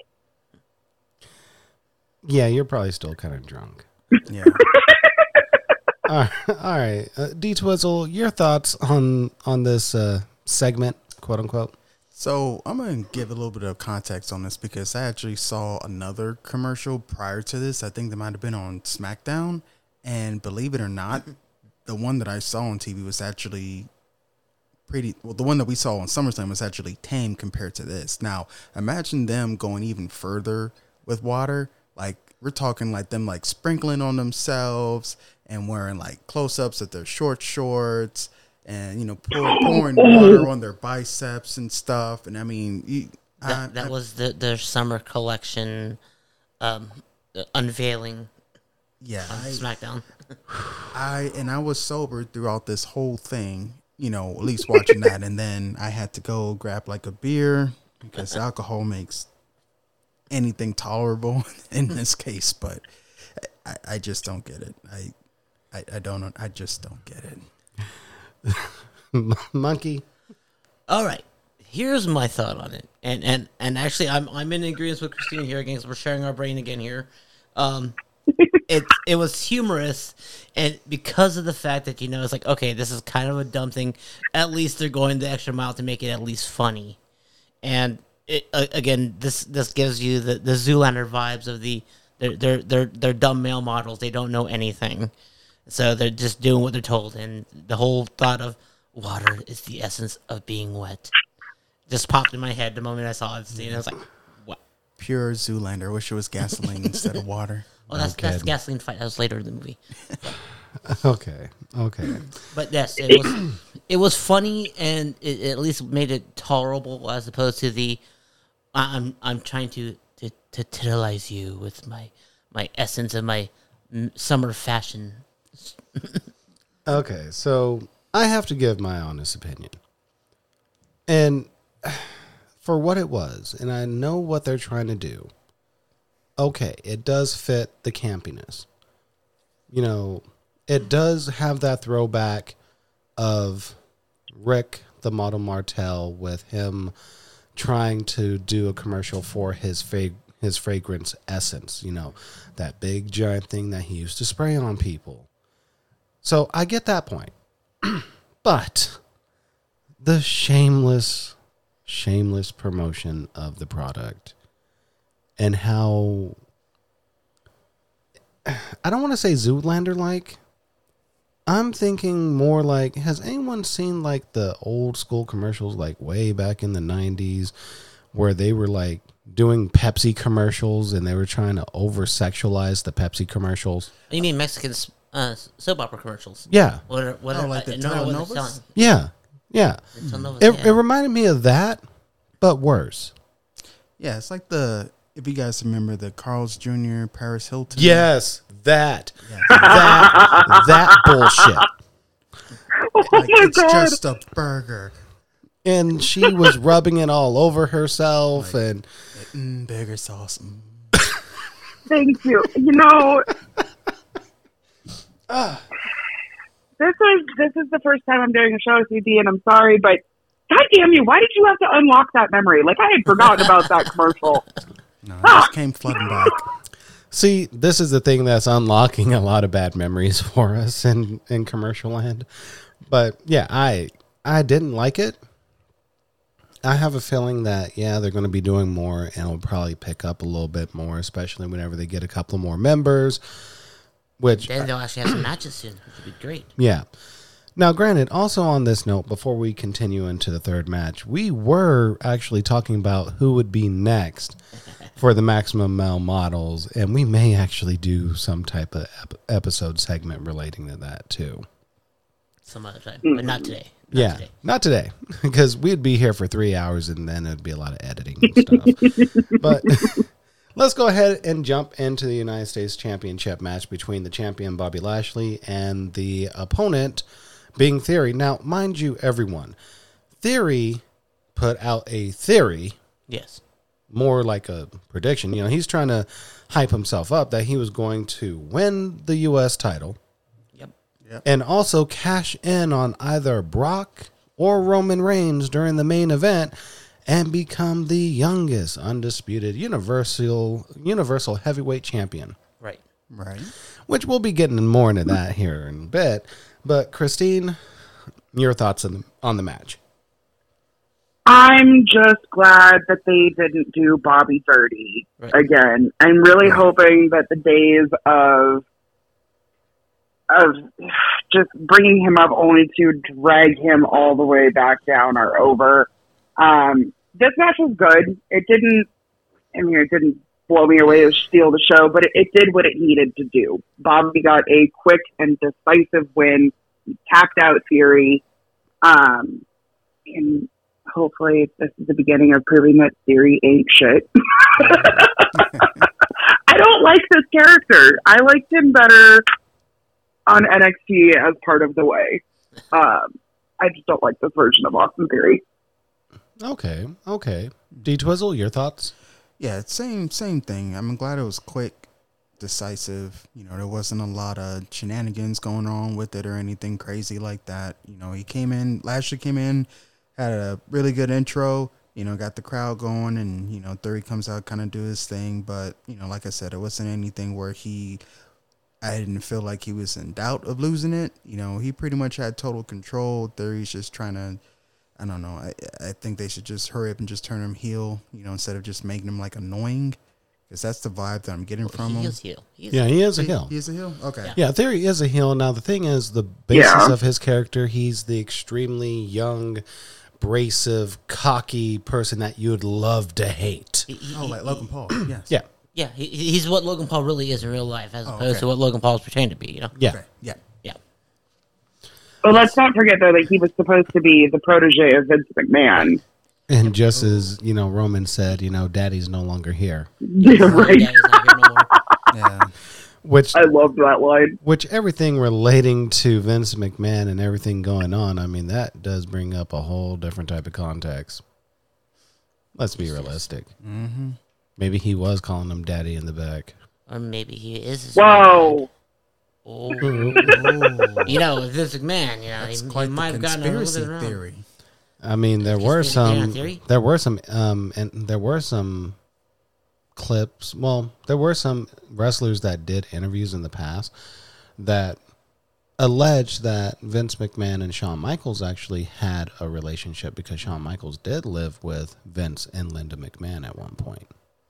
yeah, you're probably still kind of drunk. Yeah. all right, all right. Uh, D Twizzle, your thoughts on on this uh, segment, quote unquote. So I'm going to give a little bit of context on this because I actually saw another commercial prior to this. I think they might have been on SmackDown. And believe it or not, the one that I saw on T V was actually pretty, well, the one that we saw on SummerSlam was actually tame compared to this. Now, imagine them going even further with water. Like, we're talking like them like sprinkling on themselves and wearing like close-ups of their short shorts. And, you know, pour, pouring water on their biceps and stuff. And, I mean... You, that I, that I, was the, their summer collection um, unveiling yeah, on I, SmackDown. I And I was sober throughout this whole thing, you know, at least watching that. And then I had to go grab, like, a beer because alcohol makes anything tolerable in this case. But I, I just don't get it. I, I, I don't... I just don't get it. Monkey. All right, here's my thought on it, and and and actually, I'm I'm in agreement with Christina here again. 'Cause we're sharing our brain again here. Um, it it was humorous, and because of the fact that you know it's like okay, this is kind of a dumb thing. At least they're going the extra mile to make it at least funny, and it, uh, again, this this gives you the the Zoolander vibes of the they're they're they're they're dumb male models. They don't know anything. So they're just doing what they're told, and the whole thought of water is the essence of being wet just popped in my head the moment I saw it. And I was like, "What?" Pure Zoolander. I wish it was gasoline instead of water. Oh, that's Okay. that's the gasoline fight. That was later in the movie. Okay. Okay. But yes, it was it was funny, and it, it at least made it tolerable as opposed to the I'm I'm trying to to, to titilize you with my my essence of my mm, summer fashion. Okay, so I have to give my honest opinion. And for what it was, and I know what they're trying to do, okay, it does fit the campiness. You know, it does have that throwback of Rick, the model Martel, with him trying to do a commercial for his fa- his fragrance essence, you know, that big giant thing that he used to spray on people. So I get that point. But the shameless, shameless promotion of the product and how, I don't want to say Zoolander-like. I'm thinking more like, has anyone seen like the old school commercials like way back in the nineties where they were like doing Pepsi commercials and they were trying to over-sexualize the Pepsi commercials? You mean Mexicans? Uh, soap opera commercials. Yeah. What are, what Oh, are, like the no matter what they're telenovelas? selling. Yeah. Yeah. Vince Nova, It, yeah. it reminded me of that, but worse. Yeah, it's like the if you guys remember the Carl's Junior Paris Hilton. Yes, that. Yeah. That, that bullshit. Oh Like, my it's god! just a burger. And she was rubbing it all over herself, and Mm, burger sauce. Mm. Thank you. You know, this is this is the first time I'm doing a show with you, D, and I'm sorry, but God damn you! Why did you have to unlock that memory? Like I had forgotten about that commercial. No, it just came flooding back. see, this is the thing that's unlocking a lot of bad memories for us in, in commercial land. But yeah, I I didn't like it. I have a feeling that, yeah, they're going to be doing more, and it'll probably pick up a little bit more, especially whenever they get a couple more members, which, Then they'll actually have some matches soon, which would be great. yeah. Now, granted, also on this note, before we continue into the third match, we were actually talking about who would be next for the Maximum Male models, and we may actually do some type of ep- episode segment relating to that, too. Some other time, but not today. Not yeah, today. not today, because we'd be here for three hours and then it'd be a lot of editing and stuff. But let's go ahead and jump into the United States Championship match between the champion Bobby Lashley and the opponent being Theory. Now, mind you, everyone, Theory put out a theory, Yes. more like a prediction. You know, he's trying to hype himself up that he was going to win the U S title. Yep. And also cash in on either Brock or Roman Reigns during the main event and become the youngest undisputed universal universal heavyweight champion. Right. Right. Which we'll be getting more into that here in a bit. But Christine, your thoughts on the, on the match? I'm just glad that they didn't do Bobby thirty Right. again. I'm really hoping that the days of of just bringing him up only to drag him all the way back down are over. Um, this match was good. It didn't, I mean, it didn't blow me away or steal the show, but it, it did what it needed to do. Bobby got a quick and decisive win. He tapped out Theory. Um, and hopefully this is the beginning of proving that Theory ain't shit. I don't like this character. I liked him better on N X T as part of the way. Um, I just don't like this version of Austin Theory. Okay, okay. D Twizzle, your thoughts? Yeah, it's same same thing. I'm glad it was quick, decisive. You know, there wasn't a lot of shenanigans going on with it or anything crazy like that. You know, he came in, Lashley came in, had a really good intro, you know, got the crowd going, and, you know, Theory comes out, kind of do his thing. But, you know, like I said, it wasn't anything where he, I didn't feel like he was in doubt of losing it. You know, he pretty much had total control. Theory's just trying to, I don't know, I, I think they should just hurry up and just turn him heel, you know, instead of just making him, like, annoying. Because that's the vibe that I'm getting from he him. is heel. He is Yeah, he is a He- heel. He is a heel? Okay. Yeah. Yeah, Theory is a heel. Now, the thing is, the basis Yeah. of his character, he's the extremely young, abrasive, cocky person that you'd love to hate. He- he- Oh, like he- Logan Paul. Yes. Yeah, Yeah, he, he's what Logan Paul really is in real life, as Oh, opposed okay. to what Logan Paul's pretending to be. You know. yeah. Okay. Yeah. Yeah. But let's not forget, though, that he was supposed to be the protege of Vince McMahon. And just as, you know, Roman said, you know, daddy's no longer here. Yeah, right. Yeah, he's not here no more. Yeah. Which, I loved that line. which everything relating to Vince McMahon and everything going on, I mean, that does bring up a whole different type of context. Let's be realistic. Mm-hmm. Maybe he was calling him daddy in the back. Or maybe he is. his Whoa. Oh. Ooh. You know, with Vince McMahon, you know, That's he, he quite might the have gotten a little conspiracy bit wrong. theory. I mean, there were Conspiracy some, theory? there were some, um, and there were some clips. Well, there were some wrestlers that did interviews in the past that alleged that Vince McMahon and Shawn Michaels actually had a relationship because Shawn Michaels did live with Vince and Linda McMahon at one point.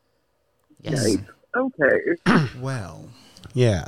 Yes. Yikes. Okay. Well, Yeah.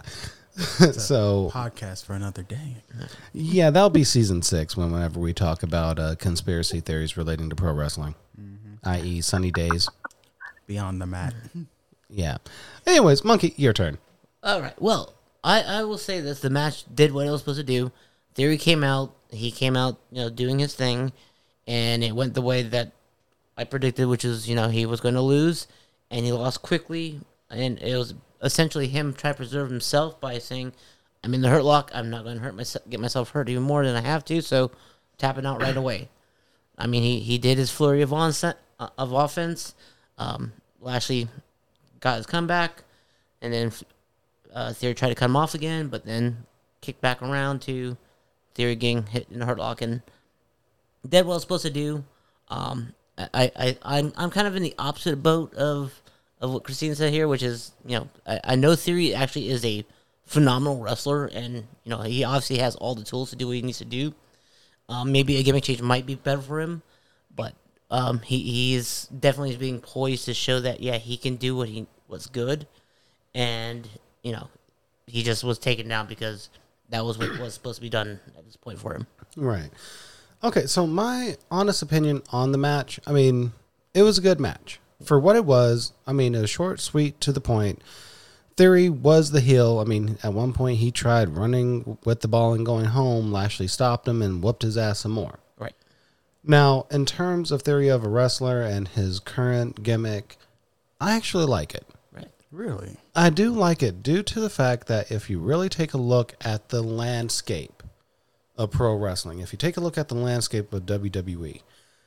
So podcast for another day. yeah, that'll be season six when whenever we talk about uh, conspiracy theories relating to pro wrestling, that is. Sunny Days. Beyond the mat. Yeah. Anyways, Monkey, your turn. All right. Well, I, I will say this: the match did what it was supposed to do. Theory came out. He came out, you know, doing his thing, and it went the way that I predicted, which is, you know, he was going to lose, and he lost quickly, and it was essentially him trying to preserve himself by saying, I'm in the hurt lock, I'm not going to hurt myself, get myself hurt even more than I have to, so tapping out right away. I mean, he, he did his flurry of, onset, uh, of offense. Um, Lashley got his comeback, and then uh, Theory tried to cut him off again, but then kicked back around to Theory getting hit in the hurt lock, and did what I was supposed to do. Um, I, I, I'm, I'm kind of in the opposite boat of, of what Christine said here, which is, you know, I, I know Theory actually is a phenomenal wrestler, and, you know, he obviously has all the tools to do what he needs to do. Um, maybe a gimmick change might be better for him, but um, he he's definitely being poised to show that, yeah, he can do what he was good, and, you know, he just was taken down because that was what was supposed to be done at this point for him. Right. Okay, so my honest opinion on the match, I mean, it was a good match. For what it was, I mean, it was short, sweet, to the point. Theory was the heel. I mean, at one point he tried running with the ball and going home. Lashley stopped him and whooped his ass some more. Right. Now, in terms of Theory of a wrestler and his current gimmick, I actually like it. Right. Really? I do like it due to the fact that if you really take a look at the landscape of pro wrestling, if you take a look at the landscape of W W E,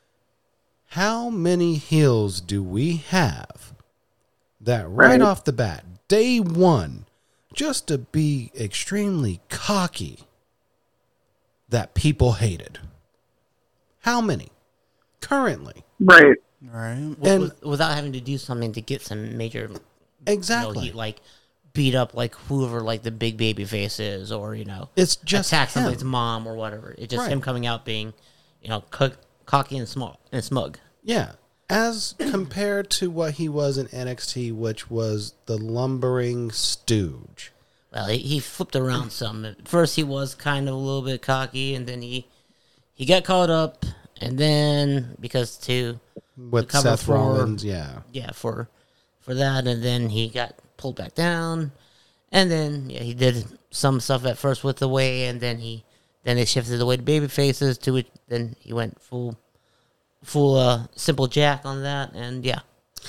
how many heels do we have that right, Right. off the bat, day one, just to be extremely cocky, that people hated? How many? Currently. Right. Right. W- And- with- without having to do something to get some major, Exactly. you know, he, like, beat up, like, whoever, like, the big baby face is, or, you know, It's just attack him. somebody's mom or whatever. It's just Right. him coming out being, you know, co- cocky and small and smug. Yeah. As compared to what he was in N X T, which was the lumbering stooge. Well, he, he flipped around some. At first, he was kind of a little bit cocky, and then he he got caught up, and then because to With cover Seth for- Rollins, yeah. yeah for for that, and then he got pulled back down, and then yeah he did some stuff at first with the way, and then he then they shifted the way to baby faces to it. Then he went full full uh, simple Jack on that, and yeah.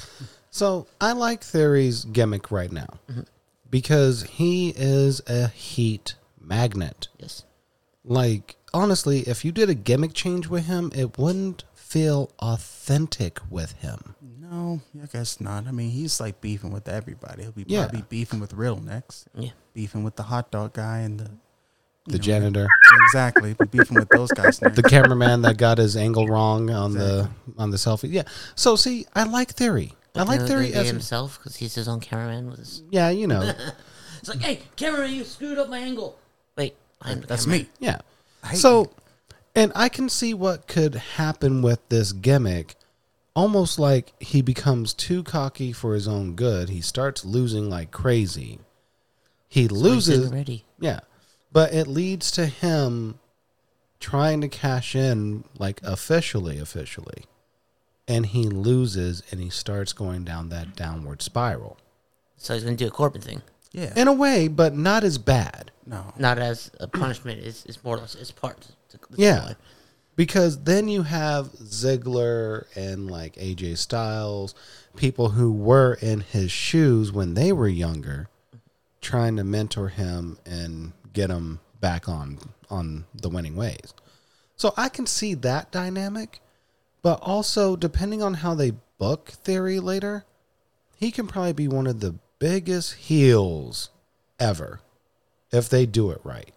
So I like Theory's gimmick right now because he is a heat magnet. Yes. Like, honestly, if you did a gimmick change with him, it wouldn't feel authentic with him. No, I guess not. I mean, he's like beefing with everybody. He'll be Yeah. probably beefing with Real next. Yeah. Beefing with the hot dog guy and the The you know, janitor, Exactly. But beefing with those guys next. the cameraman that got his angle wrong on the on the selfie. Yeah. So see, I like Theory. I like The- Theory the guy as himself because he's his own cameraman with his. yeah, you know, It's like, hey, cameraman, you screwed up my angle. Wait, I'm the That's cameraman. me. yeah. I hate So, and I can see what could happen with this gimmick. Almost like he becomes too cocky for his own good. He starts losing like crazy. He He's loses. already. Yeah. But it leads to him trying to cash in like officially, officially. And he loses and he starts going down that downward spiral. So he's gonna do a Corbin thing, Yeah. In a way, but not as bad. No. not as a punishment. It's, it's more or less it's part. To, to Yeah. Because then you have Ziggler and like A J Styles, people who were in his shoes when they were younger, trying to mentor him and get him back on on the winning ways. So I can see that dynamic, but also depending on how they book Theory later, he can probably be one of the biggest heels ever if they do it right.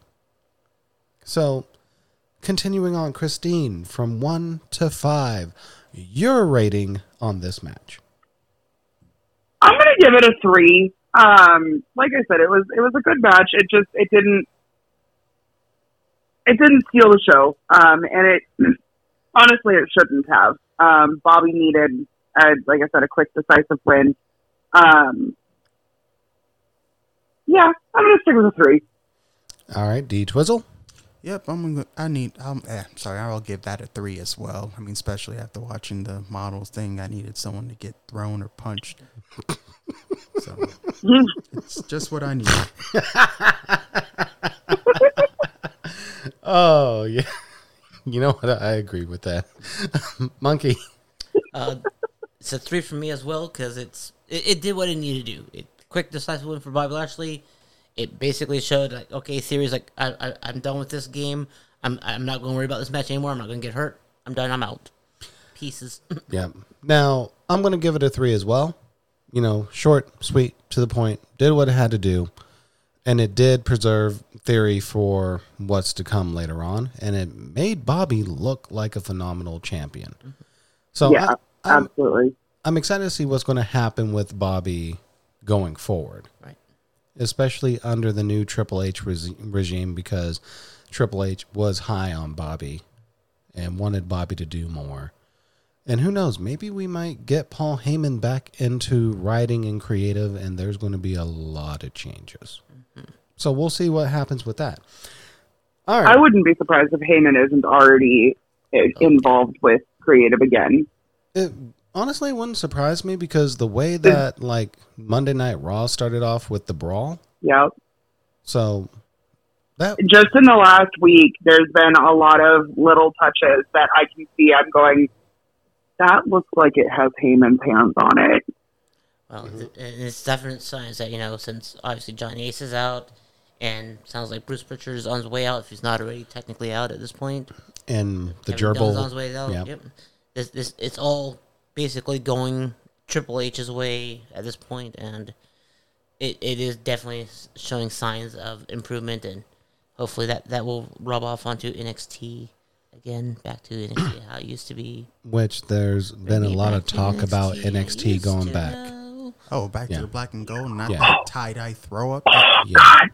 So continuing on, Christine, from one to five, your rating on this match. I'm gonna give it a three. Um, like I said, it was it was a good match. It just it didn't it didn't steal the show. Um, and it honestly it shouldn't have. Um, Bobby needed, a, like I said, a quick, decisive win. Um, yeah, I'm gonna stick with a three. All right, D Twizzle. Yep, I'm gonna. I need. Um, eh, sorry, I'll give that a three as well. I mean, especially after watching the models thing, I needed someone to get thrown or punched. So it's just what I need. Oh, yeah. You know what? I agree with that. Monkey. Uh, it's a three for me as well because it's it, it did what it needed to do. It quick, decisive win for Bobby Lashley. It basically showed like, okay, Theory's like, I, I I'm done with this game. I'm I'm not going to worry about this match anymore. I'm not going to get hurt. I'm done. I'm out. Pieces. Yeah. Now I'm going to give it a three as well. You know, short, sweet, to the point. Did what it had to do, and it did preserve Theory for what's to come later on, and it made Bobby look like a phenomenal champion. So yeah, I, I'm, absolutely. I'm excited to see what's going to happen with Bobby going forward, Right. especially under the new Triple H regi- regime, because Triple H was high on Bobby and wanted Bobby to do more. And who knows, maybe we might get Paul Heyman back into writing and creative, and there's going to be a lot of changes. Mm-hmm. So we'll see what happens with that. All right. I wouldn't be surprised if Heyman isn't already i- involved with creative again. It honestly wouldn't surprise me, because the way that like Monday Night Raw started off with the brawl, Yep. so that Just in the last week, there's been a lot of little touches that I can see. I'm going, that looks like it has Heyman pants on it. Well, th- and it's definite signs that, you know, since obviously Johnny Ace is out, and sounds like Bruce Pritchard is on his way out, if he's not already technically out at this point. and the Kevin Dunn's on gerbil, his way out. yeah. Yep. This, this, it's all basically going Triple H's way at this point, and it, it is definitely showing signs of improvement, and hopefully that, that will rub off onto N X T again, back to N X T how it used to be. which there's been a Bring me lot of back to talk about N N X T used going to back. know. Oh, back Yeah. to the black and gold, not Yeah. that tie-dye throw-up. Yeah. God.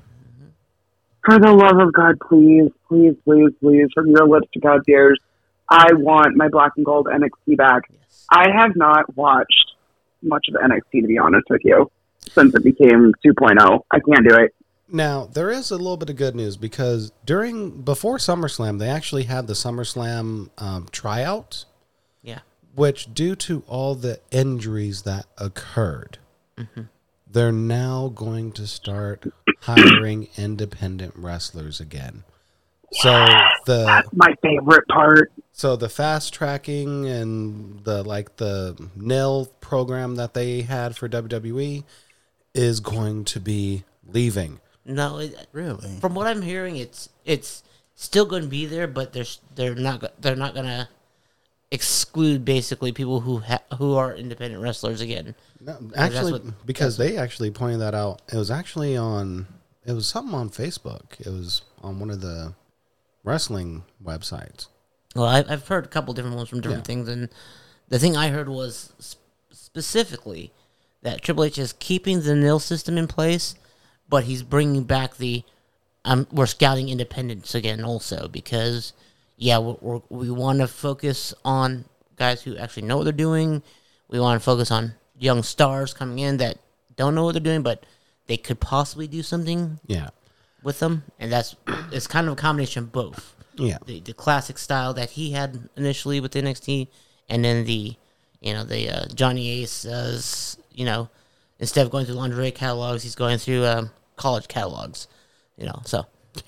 For the love of God, please, please, please, please, from your lips to God's ears, I want my black and gold N X T back. Yes. I have not watched much of N X T, to be honest with you, since it became two point oh. I can't do it. Now, there is a little bit of good news, because during before SummerSlam, they actually had the SummerSlam um, tryouts, Yeah. which, due to all the injuries that occurred, Mm-hmm. they're now going to start hiring independent wrestlers again. So the My favorite part. so the fast tracking and the like the N I L program that they had for W W E is going to be leaving. No, it, Really? from what I'm hearing, it's it's still going to be there, but they're s- they're not go- they're not going to exclude basically people who ha- who are independent wrestlers again. No, actually, what- because they actually pointed that out. It was actually on. It was something on Facebook. It was on one of the wrestling websites. Well, I've I've heard a couple different ones from different Yeah. things, and the thing I heard was sp- specifically that Triple H is keeping the N I L system in place, but he's bringing back the um, we're scouting independence again also, because yeah, we're, we're, we want to focus on guys who actually know what they're doing. We want to focus on young stars coming in that don't know what they're doing, but they could possibly do something Yeah, with them, and that's it's kind of a combination of both. yeah, The, the classic style that he had initially with N X T, and then the, you know, the uh, Johnny Ace, uh, you know, instead of going through lingerie catalogs, he's going through um, college catalogs, you know. So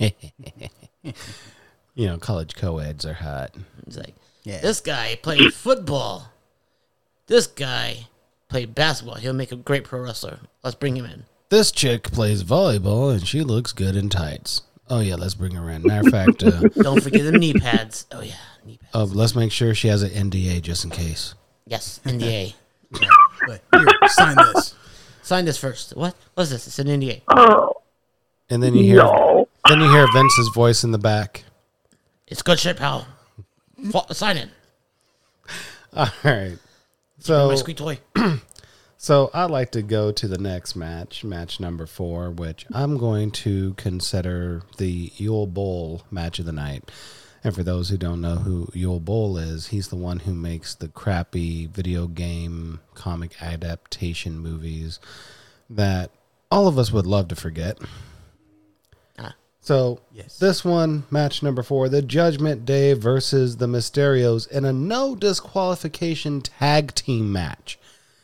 you know, college co-eds are hot. he's like, Yeah. this guy played football. This guy played basketball. He'll make a great pro wrestler. Let's bring him in. This chick plays volleyball and she looks good in tights. Oh yeah, let's bring her in. Matter of fact, uh, Don't forget the knee pads. Oh yeah, knee pads. uh, let's make sure she has an N D A just in case. Yes, N D A. But here, sign this. Sign this first. What? What's this? It's an N D A. Oh, And then you hear, no. then you hear Vince's voice in the back. It's good shit, pal. Fa- Sign it. All right, so My squeak toy. So I'd like to go to the next match, match number four, which I'm going to consider the Yule Bowl match of the night. And for those who don't know who Yule Bowl is, he's the one who makes the crappy video game comic adaptation movies that all of us would love to forget. Ah. So Yes. this one, match number four, the Judgment Day versus the Mysterios in a no disqualification tag team match.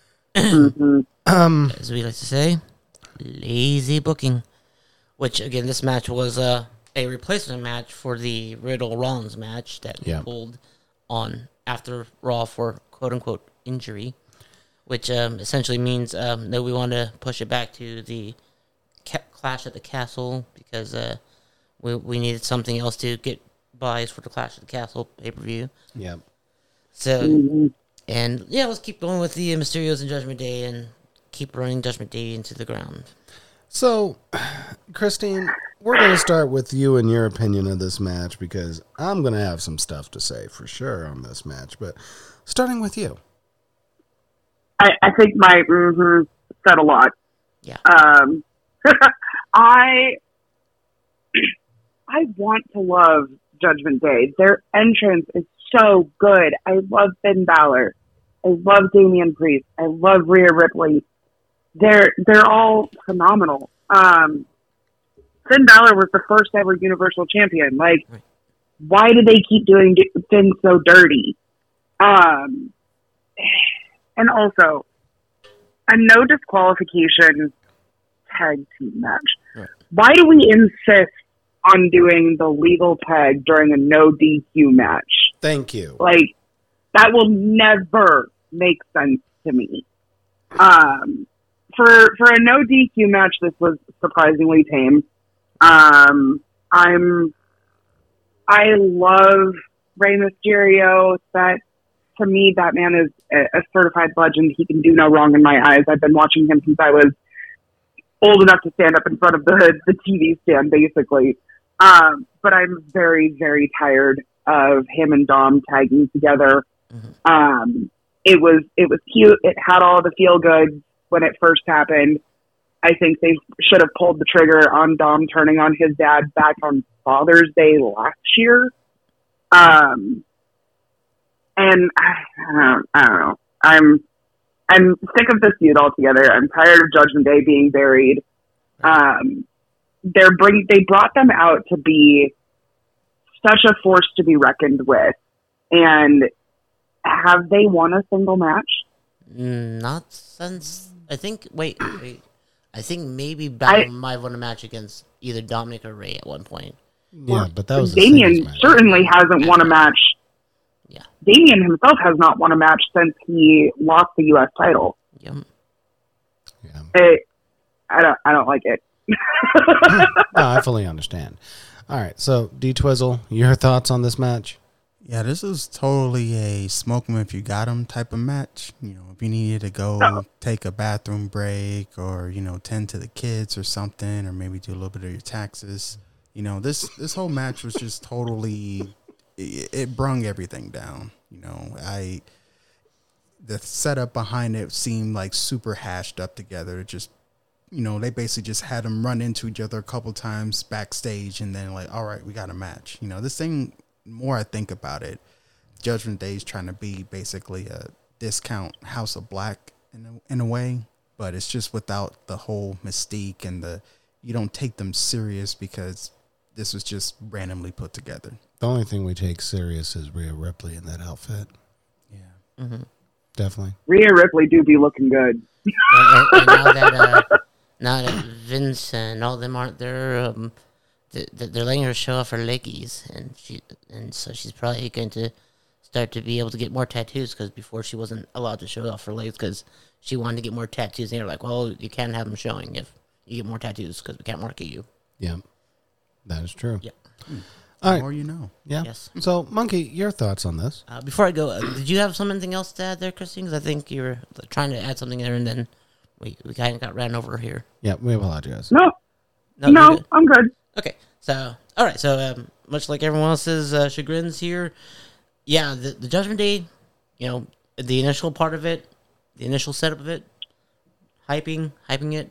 Um, As we like to say, lazy booking. Which again, this match was uh, a replacement match for the Riddle Rollins match that we Yeah. pulled on after Raw for quote unquote injury, which um, essentially means um, that we want to push it back to the ca- Clash at the Castle because uh, we we needed something else to get buys for the Clash at the Castle pay per view. Yep. So and yeah, let's keep going with the Mysterios and Judgment Day and keep running Judgment Day into the ground. So, Christine, we're going to start with you and your opinion of this match because I'm going to have some stuff to say for sure on this match. But starting with you. I, I think my mm-hmm said a lot. Yeah. Um, I I want to love Judgment Day. Their entrance is so good. I love Finn Balor. I love Damian Priest. I love Rhea Ripley. They're they're all phenomenal. Um, Finn Balor was the first ever Universal Champion. Like, Right. why do they keep doing Finn so dirty? Um, and also, a no disqualification tag team match. Right. Why do we insist on doing the legal tag during a no D Q match? Thank you. Like, that will never make sense to me. Um, for for a no D Q match, this was surprisingly tame. Um, I'm I love Rey Mysterio. That to me, that man is a, a certified legend. He can do no wrong in my eyes. I've been watching him since I was old enough to stand up in front of the the T V stand, basically. Um, but I'm very, very tired of him and Dom tagging together. Mm-hmm. Um, it was it was cute. It had all the feel good when it first happened. I think they should have pulled the trigger on Dom turning on his dad back on Father's Day last year. Um, and I, I, don't, I don't know. I'm I'm sick of this feud altogether. I'm tired of Judgment Day being buried. Um, they're bring they brought them out to be such a force to be reckoned with, and have they won a single match? Mm, Not since I think. Wait, wait. I think maybe Battle I- might have won a match against either Dominic or Ray at one point. Yeah, but that was a Damien singles match. certainly hasn't won a match. Yeah. Damien himself has not won a match since he lost the U S title. Yep. Yeah. It, I don't. I don't like it. No, I fully understand. All right, so D Twizzle, your thoughts on this match? Yeah, this is totally a smoke 'em if you got 'em type of match. You know, if you needed to go take a bathroom break or, you know, tend to the kids or something, or maybe do a little bit of your taxes. You know, this, this whole match was just totally, it, it brung everything down. You know, I, the setup behind it seemed like super hashed up together. It just, you know, they basically just had them run into each other a couple times backstage and then like, all right, we got a match. You know, this thing, the more I think about it, Judgment Day is trying to be basically a discount House of Black in a, in a way, but it's just without the whole mystique and the, you don't take them serious because this was just randomly put together. The only thing we take serious is Rhea Ripley in that outfit. Yeah. Mm-hmm. Definitely. Rhea Ripley do be looking good. and, and, and now that uh, now that Vince and all them aren't there, um, th- th- they're letting her show off her leggies, and she and so she's probably going to start to be able to get more tattoos because before she wasn't allowed to show off her legs because she wanted to get more tattoos. And they're like, well, you can't have them showing if you get more tattoos because we can't market you. Yeah, that is true. Yeah. All The right. more you know. Yeah. Yes. So, Monkey, your thoughts on this? Uh, before I go, uh, did you have something else to add there, Christine? Because I think you were trying to add something there, and then we we kind of got ran over here. Yeah, we apologize. No, No, you're no, good. I'm good. Okay, so all right, so um, much like everyone else's uh, chagrins here, yeah, the, the Judgment Day, you know, the initial part of it, the initial setup of it, hyping, hyping it.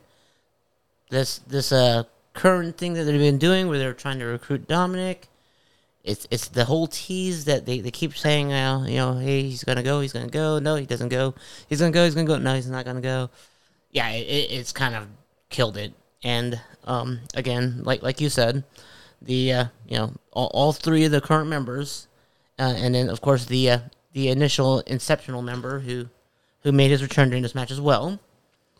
This this uh current thing that they've been doing, where they're trying to recruit Dominic. It's it's the whole tease that they, they keep saying, uh, you know, hey, he's gonna go, he's gonna go. No, he doesn't go. He's gonna go, he's gonna go. No, he's not gonna go. Yeah, it, it's kind of killed it. And um, again, like like you said, the uh, you know all, all three of the current members, uh, and then of course the uh, the initial Inceptional member who who made his return during this match as well.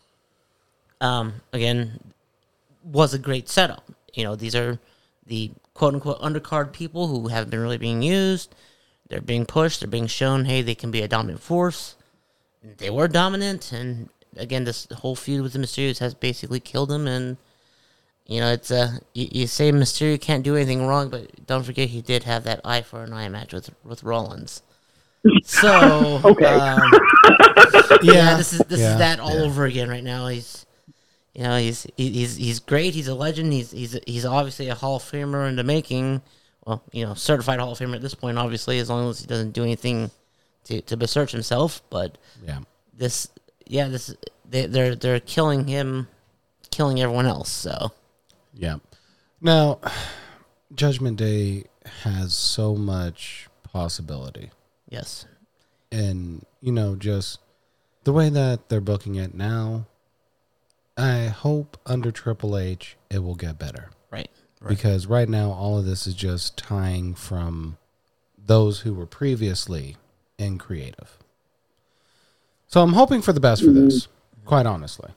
Um, again, was a great setup. You know, these are the quote unquote undercard people who haven't been really being used. They're being pushed. They're being shown, hey, they can be a dominant force. They were dominant, and again, this whole feud with the Mysterios has basically killed them. And you know, it's uh, you, you say Mysterio can't do anything wrong, but don't forget he did have that eye for an eye match with with Rollins. So Okay. um, yeah, this is this yeah, is that all yeah. over again right now. He's you know he's he- he's he's great. He's a legend. He's he's he's obviously a Hall of Famer in the making. Well, you know, certified Hall of Famer at this point, obviously, as long as he doesn't do anything to to besmirch himself. But Yeah. this, yeah, this they, they're they're killing him, killing everyone else. So Yeah. Now, Judgment Day has so much possibility. yes, And, you know, just the way that they're booking it now, I hope under Triple H it will get better. right, Right. Because right now, all of this is just tying from those who were previously in creative. So I'm hoping for the best for this, quite honestly.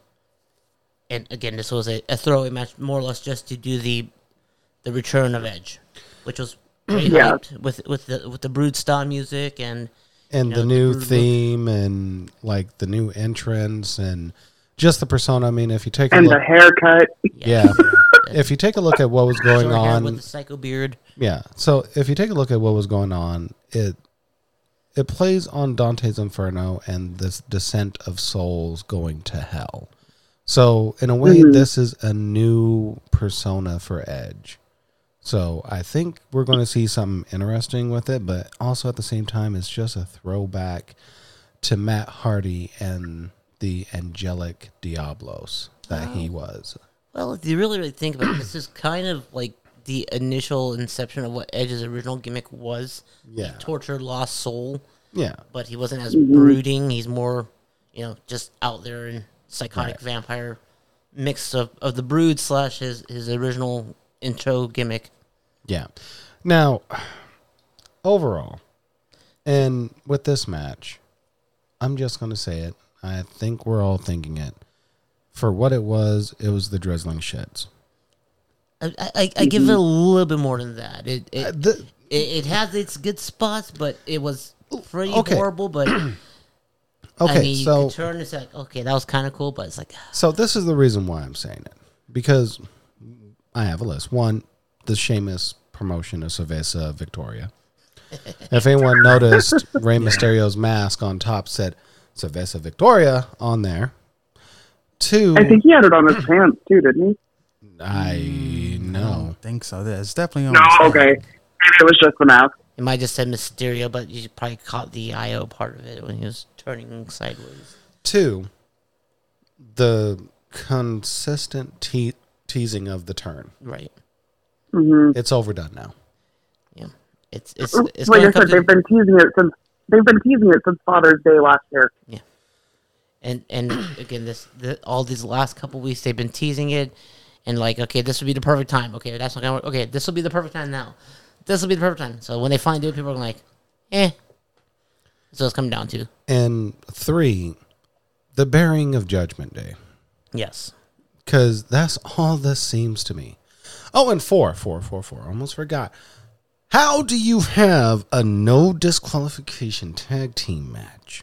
and again, this was a, a throwaway match, more or less, just to do the the return of Edge, which was pretty Yeah. hyped with with the with the Brood style music and And You the know, new the Brood theme and, like, the new entrance and just the persona. I mean, if you take a And look... the haircut. Yeah. If you take a look at what was going short hair on... with the psycho beard. Yeah. So if you take a look at what was going on, it it plays on Dante's Inferno and this descent of souls going to hell. So in a way, Mhm. this is a new persona for Edge. So I think we're going to see something interesting with it, but also at the same time, it's just a throwback to Matt Hardy and the angelic Diablos that he was. Well, if you really, really think about it, this is kind of like the initial inception of what Edge's original gimmick was. Yeah. Tortured lost soul, Yeah. but he wasn't as brooding. He's more, you know, just out there and psychotic Right. vampire mix of, of the Brood slash his, his original intro gimmick. Yeah. Now, overall, and with this match, I'm just going to say it. I think we're all thinking it. For what it was, it was the drizzling shits. I, I, I give it a little bit more than that. It it, Uh, the- it it has its good spots, but it was pretty Okay. horrible. But Okay, I mean, you so can turn and say, okay, that was kind of cool, but it's like, so this is the reason why I'm saying it. Because I have a list. One, the Sheamus promotion of Cerveza Victoria. If anyone noticed, Rey Mysterio's mask on top said Cerveza Victoria on there. Two, I think he had it on his pants too, didn't he? I I know. don't think so. It's definitely on No, the side. okay. Maybe it was just the mask. it might just said Mysterio, but you probably caught the I O part of it when he was turning sideways. Two, the consistent te- teasing of the turn. Right. hmm It's overdone now. Yeah. It's it's it's Like gonna I come said, to, they've been teasing it since they've been teasing it since Father's Day last year. and and again this the, all these last couple weeks they've been teasing it, and like, okay, this would be the perfect time. Okay, that's not gonna work. Okay, this will be the perfect time now. This will be the perfect time. So when they finally do it, people are like, eh. So it's coming down to And three, the burying of Judgment Day. yes. Because that's all this seems to me. Oh, and four, four, four, four. Almost forgot. How do you have a no disqualification tag team match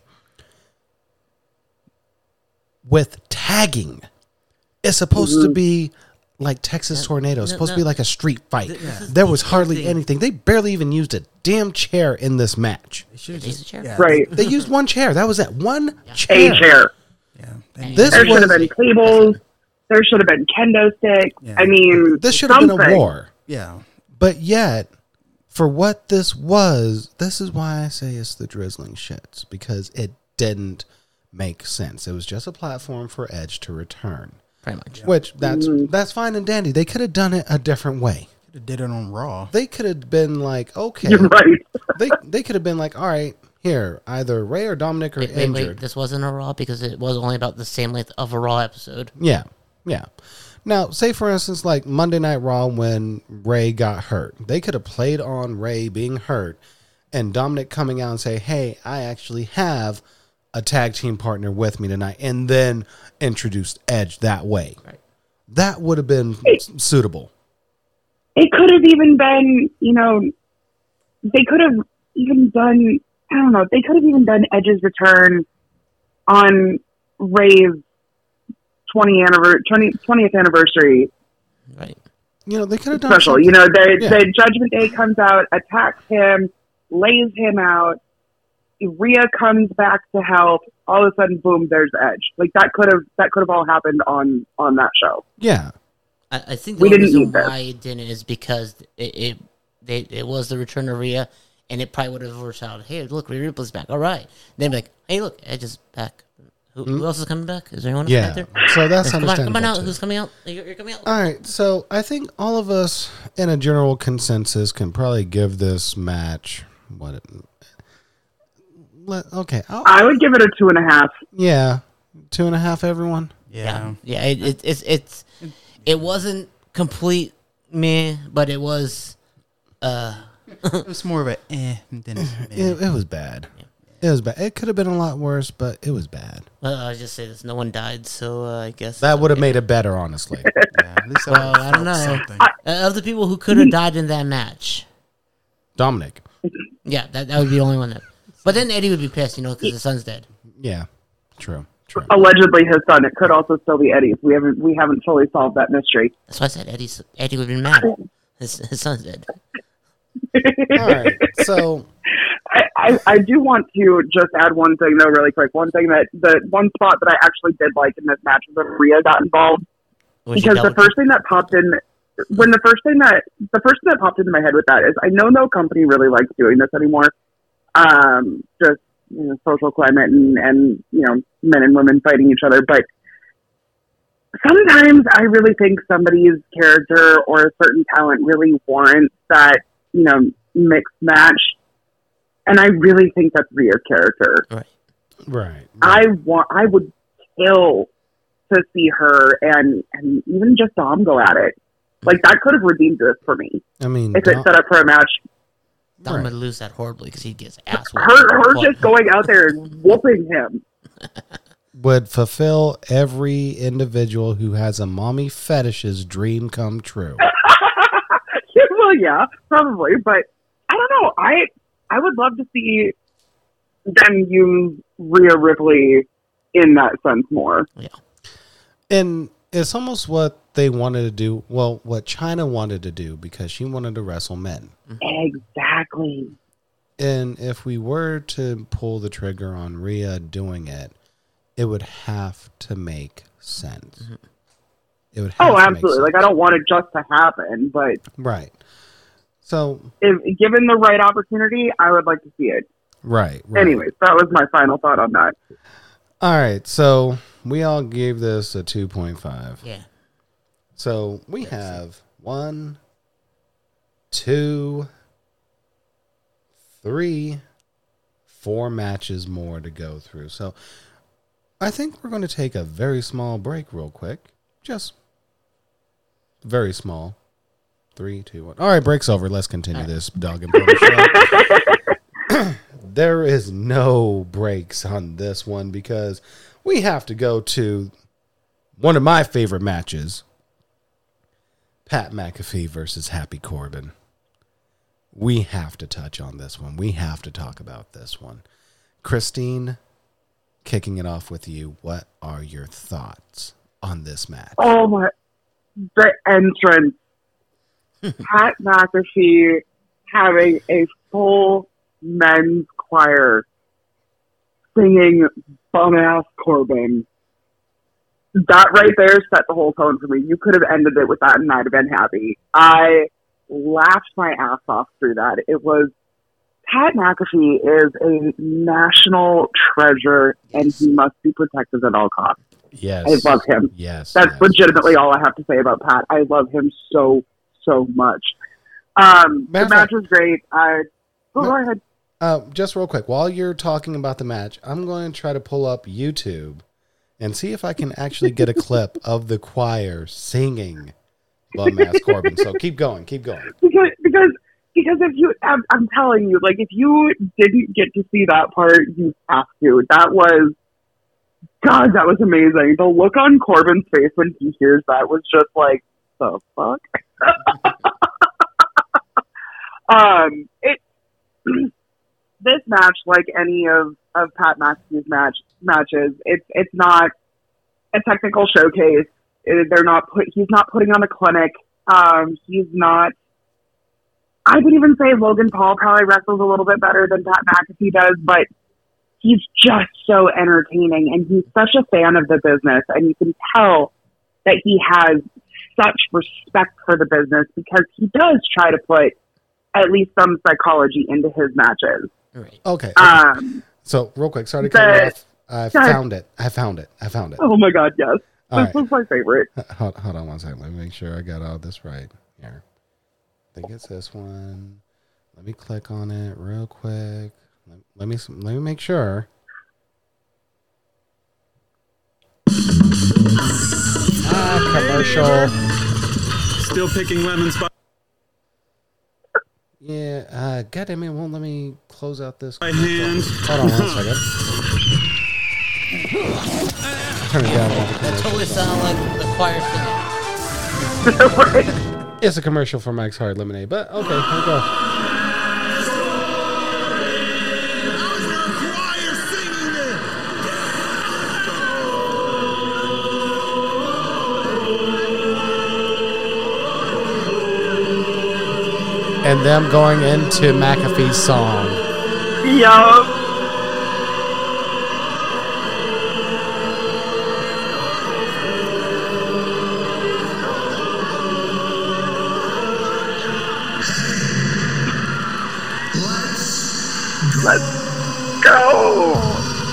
with tagging? It's supposed to be like Texas Tornado. It's no, supposed to no. be like a street fight. Th- this is There the was hardly thing. anything. They barely even used a damn chair in this match. They should've It is just- a chair. Yeah, Right. They used one chair. That was it. One A chair. chair. Yeah. They- This There should have was been tables. There should have been kendo sticks. Yeah. I mean, this should have been a something. war. yeah. But yet, for what this was, this is why I say it's the drizzling shits, because it didn't make sense. It was just a platform for Edge to return, Pretty much. which that's that's fine and dandy. They could have done it a different way. Could've did it on Raw. They could have been like, okay, You're right. they they could have been like, all right, here, either Ray or Dominic are Wait, wait, injured. wait, this wasn't a Raw because it was only about the same length of a Raw episode. Yeah, yeah. Now, say for instance, like Monday Night Raw when Ray got hurt, they could have played on Ray being hurt, and Dominic coming out and say, "Hey, I actually have a tag team partner with me tonight," and then introduced Edge that way. Right. That would have been Hey. suitable. it could have even been, you know, they could have even done, I don't know, they could have even done Edge's return on Ray's twentieth anniversary, twentieth anniversary Right. You know, they could have done special. something. You know, the, Yeah. the Judgment Day comes out, attacks him, lays him out. Rhea comes back to help. All of a sudden, boom! There's Edge. Like that could have that could have all happened on on that show. Yeah. I, I think the We only didn't reason need this. why it didn't is because it it, they, it was the return of Rhea, and it probably would have worked out. Hey, look, Rhea Ripley's back. All right. Then be like, hey, look, Edge is back. Who, who else is coming back? Is there anyone else Yeah. back there? So that's come on, understandable. come on out. too. Who's coming out? You're, you're coming out. All right, so I think all of us, in a general consensus, can probably give this match what. It, let, okay, I'll, I would give it a two and a half. yeah, two and a half. Everyone. Yeah, yeah. It, it, it's it's it wasn't complete meh, but it was. Uh, It was more of a eh than a meh. It, it was bad. It was bad. It could have been a lot worse, but it was bad. well, I just say this: no one died, so uh, I guess That would have okay. made it better, honestly. Yeah, at least I Well, would've I don't felt know. something. Uh, of the people who could have died in that match. Dominic. Yeah, that, that would be the only one that. But then Eddie would be pissed, you know, because his son's dead. Yeah, true. True. Allegedly, his son. It could also still be Eddie's. We haven't we haven't fully solved that mystery. That's why I said Eddie's, Eddie would be mad. His, his son's dead. All right, so I, I, I do want to just add one thing though, really quick. One thing that the one spot that I actually did like in this match was when Rhea got involved. Was she Because the double- first thing that popped in, when the first thing that the first thing that popped into my head with that is, I know no company really likes doing this anymore. Um, just you know, social climate and and you know, men and women fighting each other. But sometimes I really think somebody's character or a certain talent really warrants that you know mixed match, and I really think that's Rhea's character. Right. right. I want, I would kill to see her and, and even just Dom go at it. Like that could have redeemed this for me I mean, if Dom- it set up for a match. Dom Right. would lose that horribly because he gets ass whooped. Her, her Well, just going out there and whooping him. would fulfill every individual who has a mommy fetish's dream come true. Well, yeah, probably, but I don't know. I I would love to see them use Rhea Ripley in that sense more. Yeah. And it's almost what they wanted to do. Well, what China wanted to do because she wanted to wrestle men. Exactly. And if we were to pull the trigger on Rhea doing it, it would have to make sense. It would have Oh, to make absolutely. Like I sense. don't want it just to happen, but Right. So, if given the right opportunity, I would like to see it. right, right. Anyways, that was my final thought on that. All right. So, we all gave this a two point five. Yeah. So, we have one, two, three, four matches more to go through. So, I think we're going to take a very small break real quick. Just very small. Three, two, one. All right, break's over. Let's continue this dog and pony show. There is no breaks on this one because we have to go to one of my favorite matches. Pat McAfee versus Happy Corbin. We have to touch on this one. We have to talk about this one. Christine, kicking it off with you. What are your thoughts on this match? Oh my, the entrance. Pat McAfee having a full men's choir singing bum ass Corbin. That right there set the whole tone for me. You could have ended it with that and I'd have been happy. I laughed my ass off through that. It was, Pat McAfee is a national treasure and he must be protected at all costs. Yes. I love him. Yes. That's yes. legitimately all I have to say about Pat. I love him so, so much. Um, Matter the of match fact- was great. I, oh, go ahead. Uh, just real quick, while you're talking about the match, I'm going to try to pull up YouTube and see if I can actually get a clip of the choir singing Bum Ass Corbin. So keep going, keep going. Because, because, because if you, I'm, I'm telling you, like, if you didn't get to see that part, you have to. That was, God, that was amazing. The look on Corbin's face when he hears that was just like, the fuck? Um, it this match, like any of, of Pat McAfee's match matches, it's it's not a technical showcase. It, they're not put. He's not putting on a clinic. Um, he's not. I would even say Logan Paul probably wrestles a little bit better than Pat McAfee does, but he's just so entertaining, and he's such a fan of the business, and you can tell that he has such respect for the business because he does try to put at least some psychology into his matches. Right. Okay. okay. Um, so real quick, sorry to cut you off. I found it. I found it. I found it. Oh my God, yes. All this right. was my favorite. Hold, hold on one second. Let me make sure I got all this right here. I think it's this one. Let me click on it real quick. Let, let me let me make sure. Ah, commercial. Still picking lemons by Yeah, uh, God damn it, won't let me close out this. by hand. Hold on one second. Turn it down. That totally sounded like the choir singing. Right. It's a commercial for Mike's Hard Lemonade, but okay, here we go. And them going into McAfee's song. Yup. Let's go.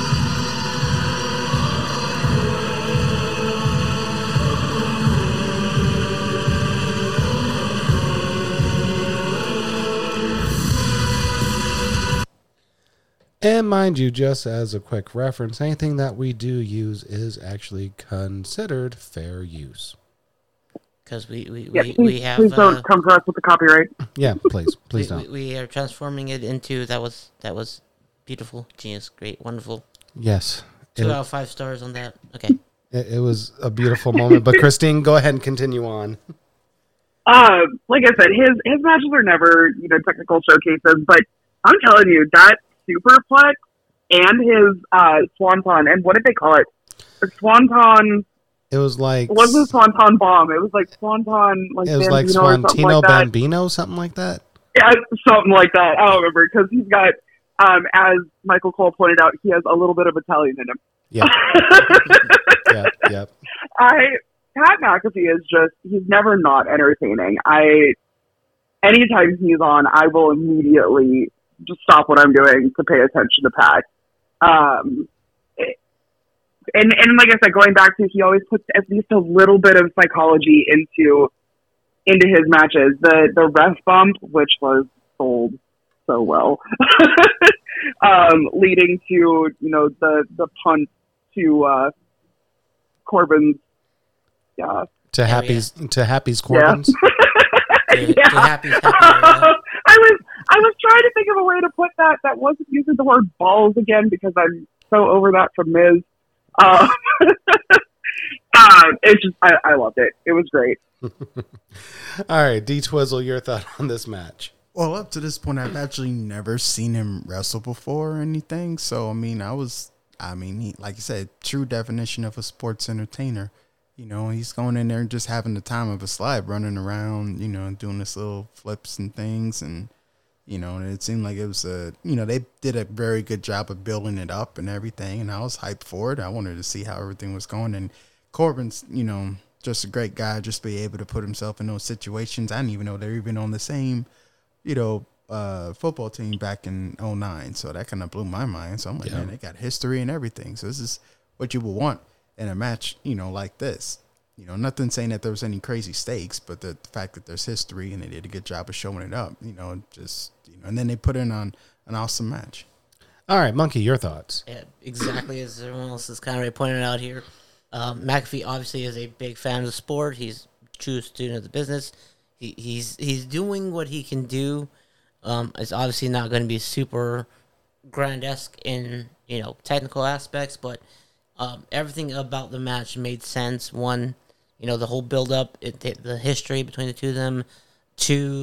And mind you, just as a quick reference, anything that we do use is actually considered fair use. Because we, we, Yeah, we, please, we have... please don't uh, come for us with the copyright. Yeah, please, please we, don't. we, we are transforming it into... That was that was beautiful, genius, great, wonderful. Yes. Two It, out of five stars on that. Okay. it, it was a beautiful moment. But Christine, go ahead and continue on. Uh, like I said, his his matches are never, you know, technical showcases, but I'm telling you, that superplex and his uh, swanton, and what did they call it? The swanton. It was like It wasn't swanton bomb. It was like swanton, like it was Bambino like or something Swantino like that. Bambino, something like that. Yeah, something like that. I don't remember because he's got, um, as Michael Cole pointed out, he has a little bit of Italian in him. Yeah, yeah, yeah. I Pat McAfee is just he's never not entertaining. I anytime he's on, I will immediately just stop what I'm doing to pay attention to Pat. Um, it- and and like I said, going back to he always puts at least a little bit of psychology into into his matches. The the ref bump, which was sold so well, um, leading to you know the the punt to uh, Corbin's. Yeah. To Happy's to Happy's Corbin's. To- to yeah. Happy's Happy Area. I was I was trying to think of a way to put that that wasn't using the word balls again because I'm so over that from Miz. Uh, uh, it's just I, I loved it. It was great. All right, D Twizzle, your thought on this match? Well, up to this point, I've actually never seen him wrestle before or anything. So, I mean, I was, I mean, he, like you said, true definition of a sports entertainer. You know, he's going in there and just having the time of his life, running around, you know, doing this little flips and things. And, you know, and it seemed like it was a, you know, they did a very good job of building it up and everything. And I was hyped for it. I wanted to see how everything was going. And Corbin's, you know, just a great guy, just be able to put himself in those situations. I didn't even know they're even on the same, you know, uh, football team back in oh nine. So that kind of blew my mind. So I'm like, Yeah. man, they got history and everything. So this is what you would want in a match, you know, like this. You know, nothing saying that there was any crazy stakes, but the, the fact that there's history and they did a good job of showing it up, you know, just, you know, and then they put in on an awesome match. All right, Monkey, your thoughts? Yeah, exactly as everyone else is kind of pointed out here. Um, McAfee obviously is a big fan of the sport. He's a true student of the business. He, he's he's doing what he can do. Um, it's obviously not going to be super grandesque in you know technical aspects, but um, everything about the match made sense. One, you know, the whole build up, it, the, the history between the two of them. Two,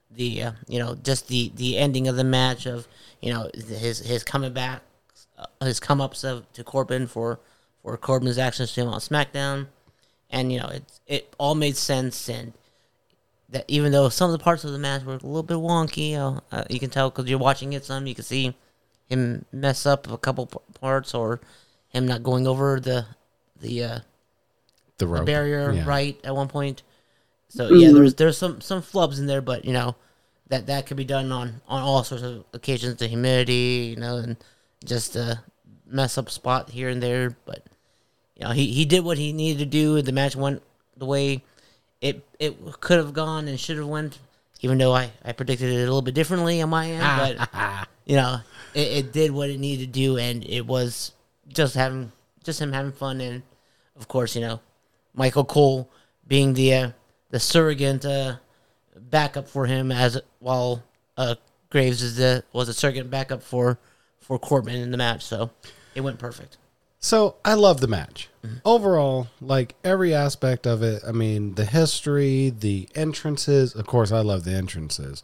the uh, you know just the, the ending of the match of you know his his coming back, uh, his come ups of to Corbin for for Corbin's actions to him on SmackDown, and you know it it all made sense, and that even though some of the parts of the match were a little bit wonky, you know, uh, you can tell because you're watching it some, you can see him mess up a couple p- parts or him not going over the the uh, The the rope. barrier Yeah. right at one point. So yeah, there's there's some some flubs in there, but you know that that could be done on, on all sorts of occasions. The humidity, you know, and just a mess up spot here and there. But you know, he, he did what he needed to do. The match went the way it it could have gone and should have went. Even though I, I predicted it a little bit differently on my end, but you know, it, it did what it needed to do, and it was just having just him having fun, and of course, you know, Michael Cole being the uh, the surrogate uh, backup for him, as while uh, Graves is the was a surrogate backup for for Corbin in the match, so it went perfect. So I love the match. Overall, like every aspect of it, I mean, the history, the entrances, of course, I love the entrances.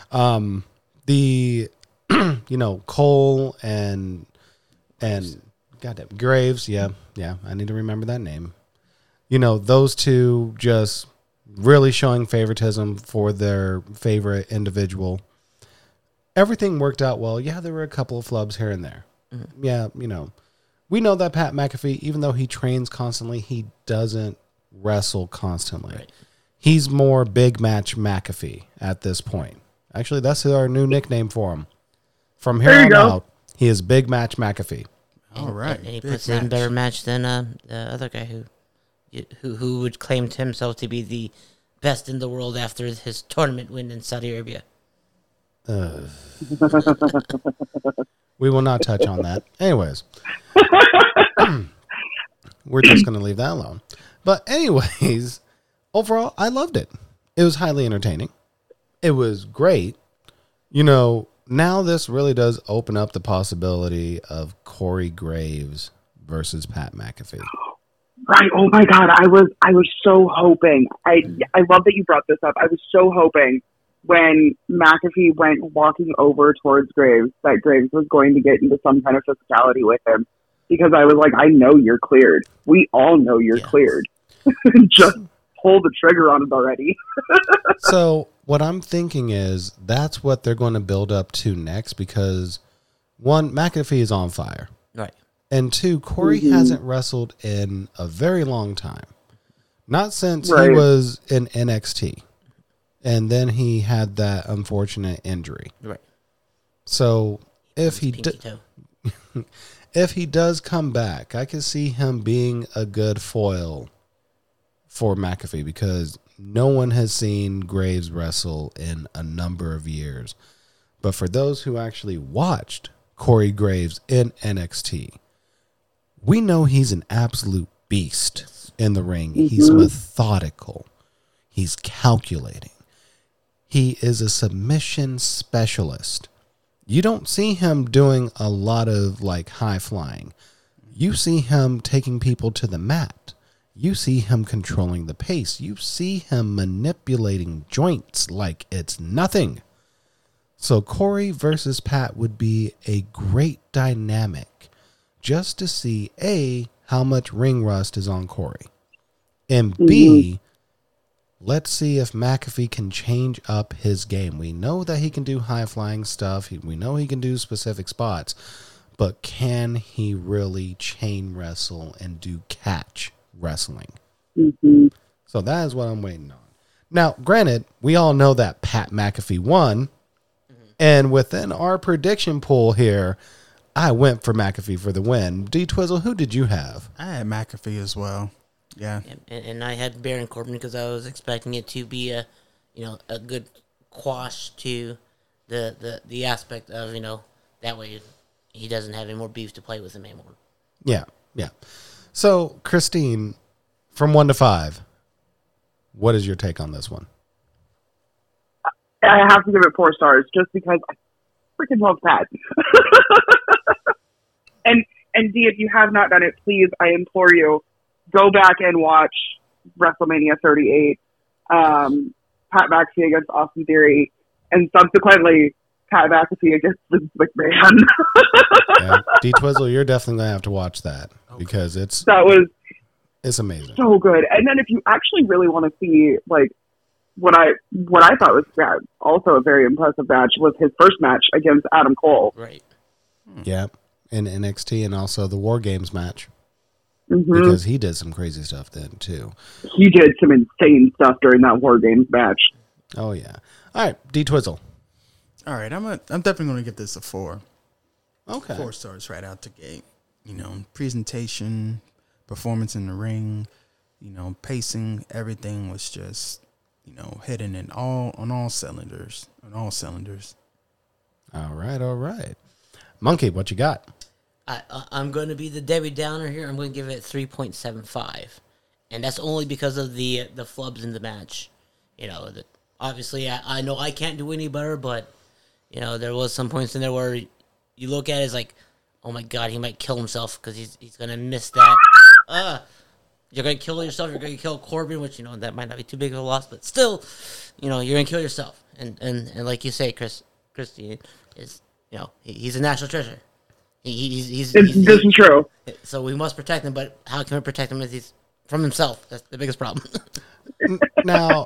Um, the, you know, Cole and, and, goddamn, Graves, yeah, yeah, I need to remember that name. You know, those two just really showing favoritism for their favorite individual. Everything worked out well. Yeah, there were a couple of flubs here and there. Mm-hmm. Yeah, you know. We know that Pat McAfee, even though he trains constantly, he doesn't wrestle constantly. Right. He's more Big Match McAfee at this point. Actually, that's our new nickname for him. From here There you on go. out, he is Big Match McAfee. All right. And he Big puts in a match. better match than uh, the other guy who, who who would claim to himself to be the best in the world after his tournament win in Saudi Arabia. Uh, we will not touch on that. Anyways, we're just going to leave that alone. But anyways, overall, I loved it. It was highly entertaining. It was great. You know, now this really does open up the possibility of Corey Graves versus Pat McAfee. Right. Oh my God. I was I was so hoping. I I love that you brought this up. I was so hoping when McAfee went walking over towards Graves that Graves was going to get into some kind of physicality with him, because I was like, I know you're cleared. We all know you're Yes. cleared. Just pull the trigger on it already. So what I'm thinking is that's what they're going to build up to next, because one, McAfee is on fire. Right. And two, Corey Mhm. hasn't wrestled in a very long time. Not since he Right. was in N X T. And then he had that unfortunate injury. Right. So if he Pinky d- toe. if he does come back, I can see him being a good foil for McAfee, because no one has seen Graves wrestle in a number of years. But for those who actually watched Corey Graves in N X T, we know he's an absolute beast in the ring. He's methodical. He's calculating. He is a submission specialist. You don't see him doing a lot of like high flying. You see him taking people to the mat. You see him controlling the pace. You see him manipulating joints like it's nothing. So Corey versus Pat would be a great dynamic, just to see A, how much ring rust is on Corey, and B, let's see if McAfee can change up his game. We know that he can do high flying stuff. He, we know he can do specific spots, but can he really chain wrestle and do catch wrestling? Mm-hmm. So that is what I'm waiting on. Now, granted, we all know that Pat McAfee won, and within our prediction pool here, I went for McAfee for the win. D Twizzle, who did you have? I had McAfee as well. Yeah. And, and I had Baron Corbin because I was expecting it to be a, you know, a good quash to the, the, the aspect of, you know, that way he doesn't have any more beef to play with him anymore. Yeah, yeah. So, Christine, from one to five, what is your take on this one? I have to give it four stars just because I freaking love Pat. and and D, if you have not done it, please, I implore you, go back and watch WrestleMania thirty-eight. Um, Pat McAfee against Austin Theory. and subsequently Pat McAfee against Vince McMahon. Yeah. D Twizzle, you're definitely gonna have to watch that because it's That was it's amazing. so good. And then if you actually really want to see like what I what I thought was yeah, also a very impressive match was his first match against Adam Cole. Right. Yeah, in N X T and also the War Games match Mm-hmm. because he did some crazy stuff then too. He did some insane stuff during that War Games match. Oh yeah. All right, D Twizzle. All right, I'm a, I'm definitely going to give this a four. Okay. Four stars right out the gate. You know, presentation, performance in the ring, you know, pacing, everything was just, you know, hitting in all on all cylinders, on all cylinders. All right, all right. Monkey, what you got? I, I, I'm going to be the Debbie Downer here. I'm going to give it three point seven five. And that's only because of the the flubs in the match. You know, the, obviously, I, I know I can't do any better, but, you know, there was some points in there where you look at it as like, oh my God, he might kill himself because he's, he's going to miss that. Uh, you're going to kill yourself. You're going to kill Corbin, which, you know, that might not be too big of a loss, but still, you know, you're going to kill yourself. And, and, and like you say, Chris, Christy is, you know, he, he's a national treasure. He, he's, he's, It's, he's, this he, is true. so we must protect him, but how can we protect him if he's from himself? That's the biggest problem. Now,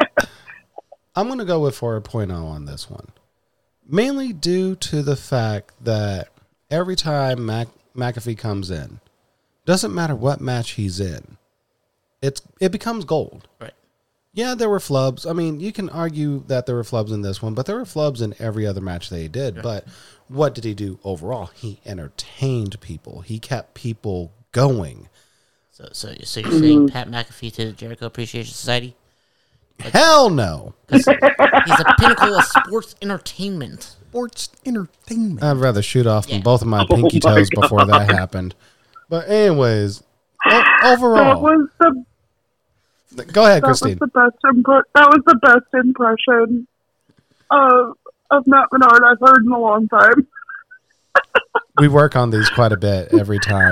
I'm going to go with four point oh on this one. Mainly due to the fact that every time Mac, McAfee comes in, doesn't matter what match he's in, it's it becomes gold. Right. Yeah, there were flubs. I mean, you can argue that there were flubs in this one, but there were flubs in every other match that he did. Right. But what did he do overall? He entertained people. He kept people going. So, so, so you're saying Pat McAfee to the Jericho Appreciation Society? Hell no. He's a pinnacle of sports entertainment. Sports entertainment. I'd rather shoot off Yeah. from both of my Oh pinky my toes God. before that happened. But anyways, o- That overall, was the go ahead, that was Christine. the best impre- That was the best impression of of Matt Menard I've heard in a long time. We work on these quite a bit every time.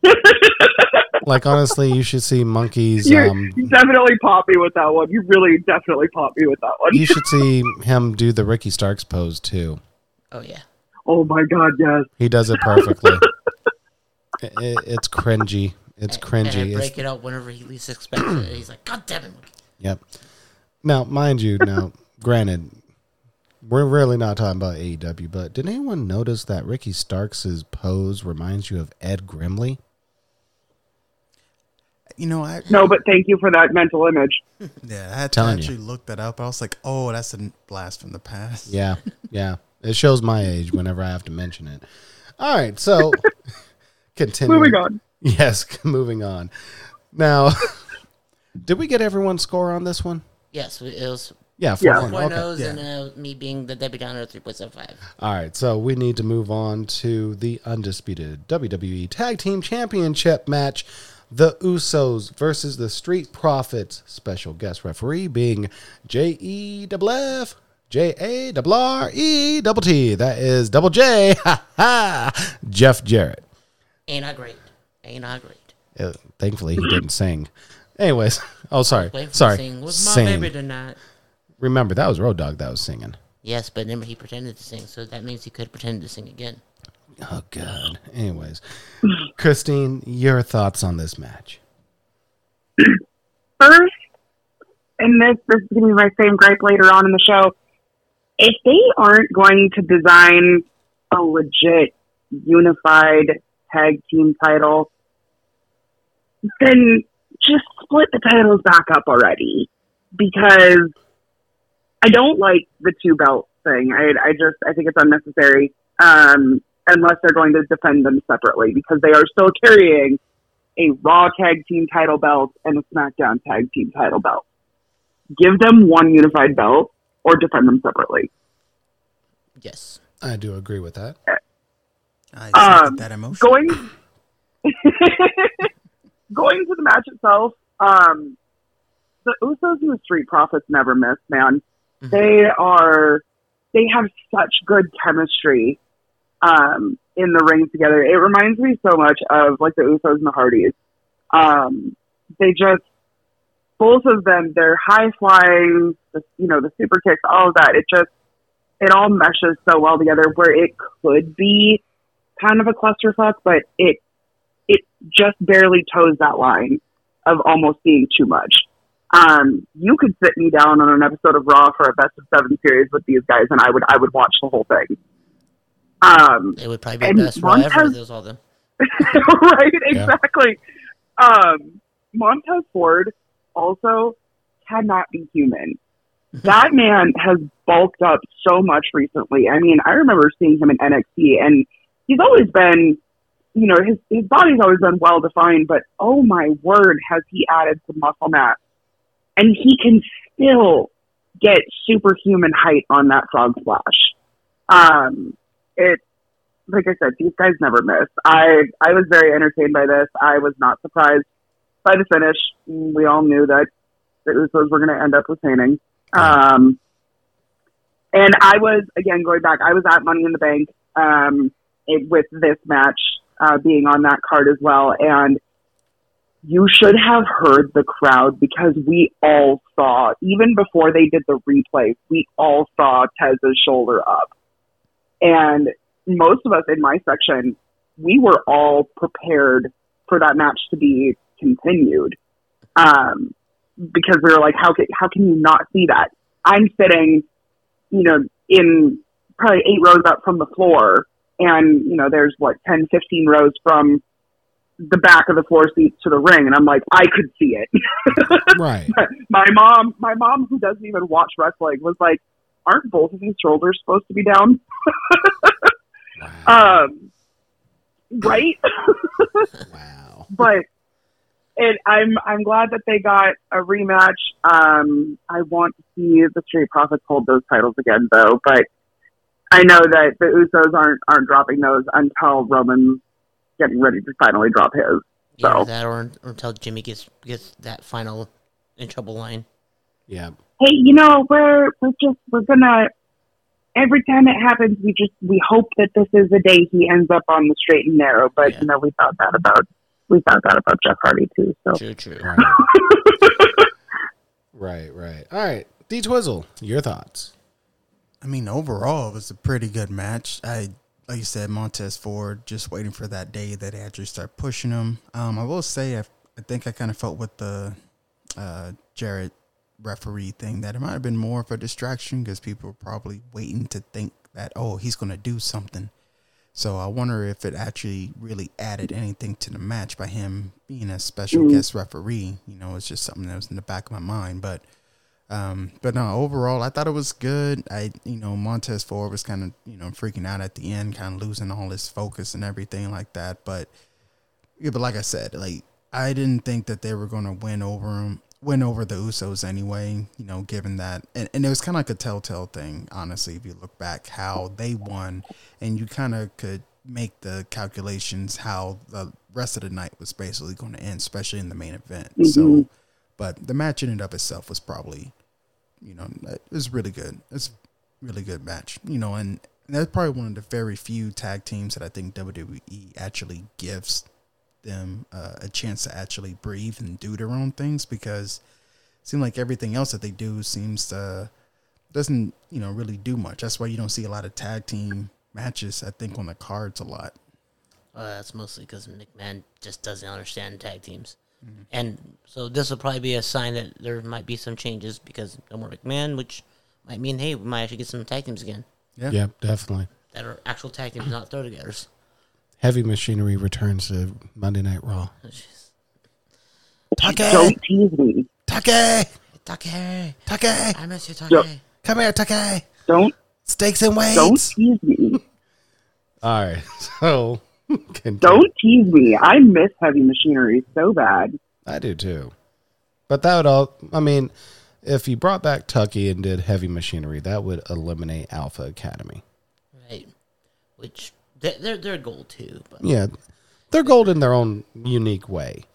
Like, honestly, you should see Monkey's. You, Um, you definitely popped me with that one. You really definitely popped me with that one. you should see him do the Ricky Starks pose too. Oh, yeah. Oh my God, yes. He does it perfectly. it, it- it's cringy. It's And- cringy. And I break It's, it out whenever he least expects it. He's like, God damn it. yep. Now, mind you, now, granted, we're really not talking about A E W, but did anyone notice that Ricky Starks' pose reminds you of Ed Grimley? You know, I No, but thank you for that mental image. yeah, I had to Telling you. actually look that up. I was like, oh, that's a blast from the past. Yeah, yeah. It shows my age whenever I have to mention it. All right, so continuing. Moving on. Yes, moving on. Now, did we get everyone's score on this one? Yes, it was Yeah, Yeah. four point oh. four point Okay. ohs yeah. and uh, me being the Debbie Downer at three point seven five. All right, so we need to move on to the undisputed W W E Tag Team Championship match. The Usos versus the Street Profits. Special guest referee being J E double F, J A double R E double T. That is double J. Ha ha. Jeff Jarrett. Ain't I great? Ain't I great? Uh, thankfully, he didn't sing. Anyways, oh sorry, Wait for sorry. Sing with my Sing. baby tonight. Remember that was Road Dogg that was singing. Yes, but remember he pretended to sing, so that means he could pretend to sing again. Oh God. Anyways, Christine, your thoughts on this match? First, and this, this is going to be my same gripe later on in the show, if they aren't going to design a legit unified tag team title, then just split the titles back up already. Because I don't like the two belt thing. I, I just, I think it's unnecessary. Um, unless they're going to defend them separately, because they are still carrying a Raw Tag Team title belt and a SmackDown Tag Team title belt. Give them one unified belt or defend them separately. Yes. I do agree with that. I second Um, that emotion. Going, going to the match itself, um, the Usos and the Street Profits never miss, man. Mhm. They are, they have such good chemistry um, in the ring together. It reminds me so much of like the Usos and the Hardys. Um, they just, both of them, they're high flying, the, you know, the super kicks, all of that. It just, it all meshes so well together where it could be kind of a clusterfuck, but it it just barely toes that line of almost being too much. Um, you could sit me down on an episode of Raw for a best of seven series with these guys, and I would I would watch the whole thing. Um, it would probably be the best Raw Montez, ever. There's all them. right, exactly. Yeah. Um, Montez Ford also cannot be human. That man has bulked up so much recently. I mean, I remember seeing him in N X T, and he's always been, you know, his his body's always been well defined. But oh my word, has he added some muscle mass? And he can still get superhuman height on that frog splash. Um, it, like I said, these guys never miss. I I was very entertained by this. I was not surprised by the finish. We all knew that the Usos were going to end up retaining. Um, and I was, again, going back, I was at Money in the Bank um, it, with this match uh, being on that card as well. And you should have heard the crowd because we all saw, even before they did the replay, we all saw Tez's shoulder up. And most of us in my section, we were all prepared for that match to be continued. Um, because we were like, how can, how can you not see that? I'm sitting, you know, in probably eight rows up from the floor, and, you know, there's, what, ten, fifteen rows from the back of the floor seats to the ring, and I'm like, I could see it. Right. My mom, my mom, who doesn't even watch wrestling, was like, aren't both of these shoulders supposed to be down? Wow. Um, right? Wow. But it, I'm I'm glad that they got a rematch. Um, I want to see the Street Profits hold those titles again, though. But I know that the Usos aren't aren't dropping those until Roman's getting ready to finally drop his. So. Either that or, or until Jimmy gets gets that final in trouble line. Yeah. Hey, you know, we're we're just we're gonna. Every time it happens, we just we hope that this is the day he ends up on the straight and narrow. But Yeah. you know, we thought that about we thought that about Jeff Hardy too. So True, true. Right. Right, right. All right. D Twizzle, your thoughts. I mean, overall, it was a pretty good match. I, like you said, Montez Ford, just waiting for that day that they actually start pushing him. Um, I will say, I, I think I kind of felt with the uh, Jarrett referee thing that it might have been more of a distraction because people were probably waiting to think that, oh, he's going to do something. So I wonder if it actually really added anything to the match by him being a special mm-hmm. guest referee. You know, it's just something that was in the back of my mind. But um, but no, overall, I thought it was good. I, you know, Montez Ford was kind of, you know, freaking out at the end, kind of losing all his focus and everything like that. But yeah, but like I said, like I didn't think that they were going to win over him. Win over the Usos anyway, you know, given that. And, and it was kind of like a telltale thing, honestly, if you look back, how they won. And you kind of could make the calculations how the rest of the night was basically going to end, especially in the main event. Mm-hmm. So, but the match in and of itself was probably, you know, it was really good. It's a really good match, you know, and that's probably one of the very few tag teams that I think W W E actually gives them uh, a chance to actually breathe and do their own things, because it seems like everything else that they do seems to doesn't, you know, really do much. That's why you don't see a lot of tag team matches, I think, on the cards a lot. Uh, that's mostly because McMahon just doesn't understand tag teams. Mm-hmm. And so this will probably be a sign that there might be some changes because no more McMahon, which might mean, hey, we might actually get some tag teams again. Yeah, yeah, definitely. That are actual tag teams, not throw-togethers. Heavy Machinery returns to Monday Night Raw. Oh, jeez. Take! Don't tease me. Take! Take! Take! I miss you, Take. Don't, Come here, Take! Don't. Steaks and weights! Don't tease me. All right, so... continue. Don't tease me. I miss Heavy Machinery so bad. I do too. But that would all... I mean, if you brought back Tucky and did Heavy Machinery, that would eliminate Alpha Academy. Right. Which... They're, they're gold, too. But. Yeah. They're gold in their own unique way.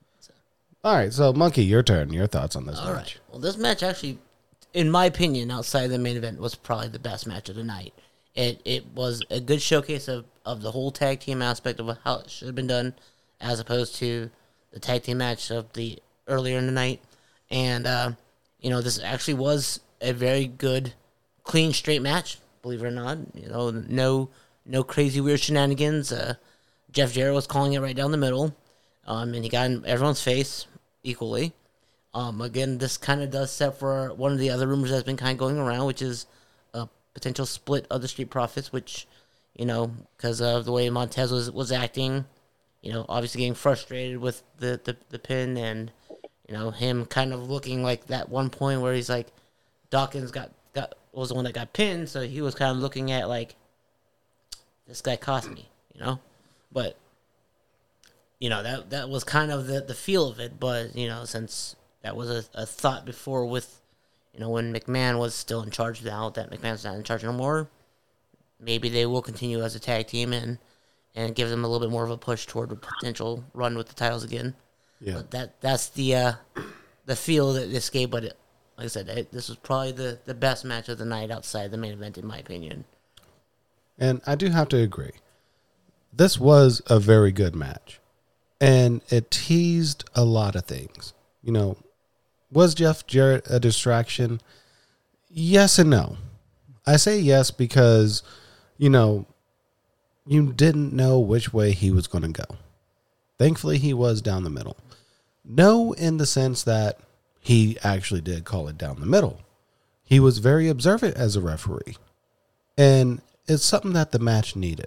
All right, so, Monkey, your turn. Your thoughts on this All match. right. Well, this match actually, in my opinion, outside the main event, was probably the best match of the night. It it was a good showcase of, of the whole tag team aspect of how it should have been done, as opposed to the tag team match of the earlier in the night. And, uh, you know, this actually was a very good, clean, straight match. believe it or not. You know, no no crazy weird shenanigans. Uh, Jeff Jarrett was calling it right down the middle, um, and he got in everyone's face equally. Um, again, this kind of does set for one of the other rumors that's been kind of going around, which is a potential split of the Street Profits, which, you know, because of the way Montez was, was acting, you know, obviously getting frustrated with the, the, the pin, and, you know, him kind of looking like that one point where he's like, Dawkins got, got was the one that got pinned, so he was kind of looking at like, this guy cost me, you know? But, you know, that that was kind of the, the feel of it, but, you know, since that was a, a thought before with, you know, when McMahon was still in charge, now that McMahon's not in charge no more, maybe they will continue as a tag team and, and give them a little bit more of a push toward a potential run with the titles again. Yeah. But that that's the uh, the feel that this gave, but it, like I said, it, this was probably the, the best match of the night outside the main event, in my opinion. And I do have to agree. This was a very good match. And it teased a lot of things. You know, was Jeff Jarrett a distraction? Yes and no. I say yes because, you know, you didn't know which way he was going to go. Thankfully, he was down the middle. No, in the sense that he actually did call it down the middle. He was very observant as a referee. And it's something that the match needed.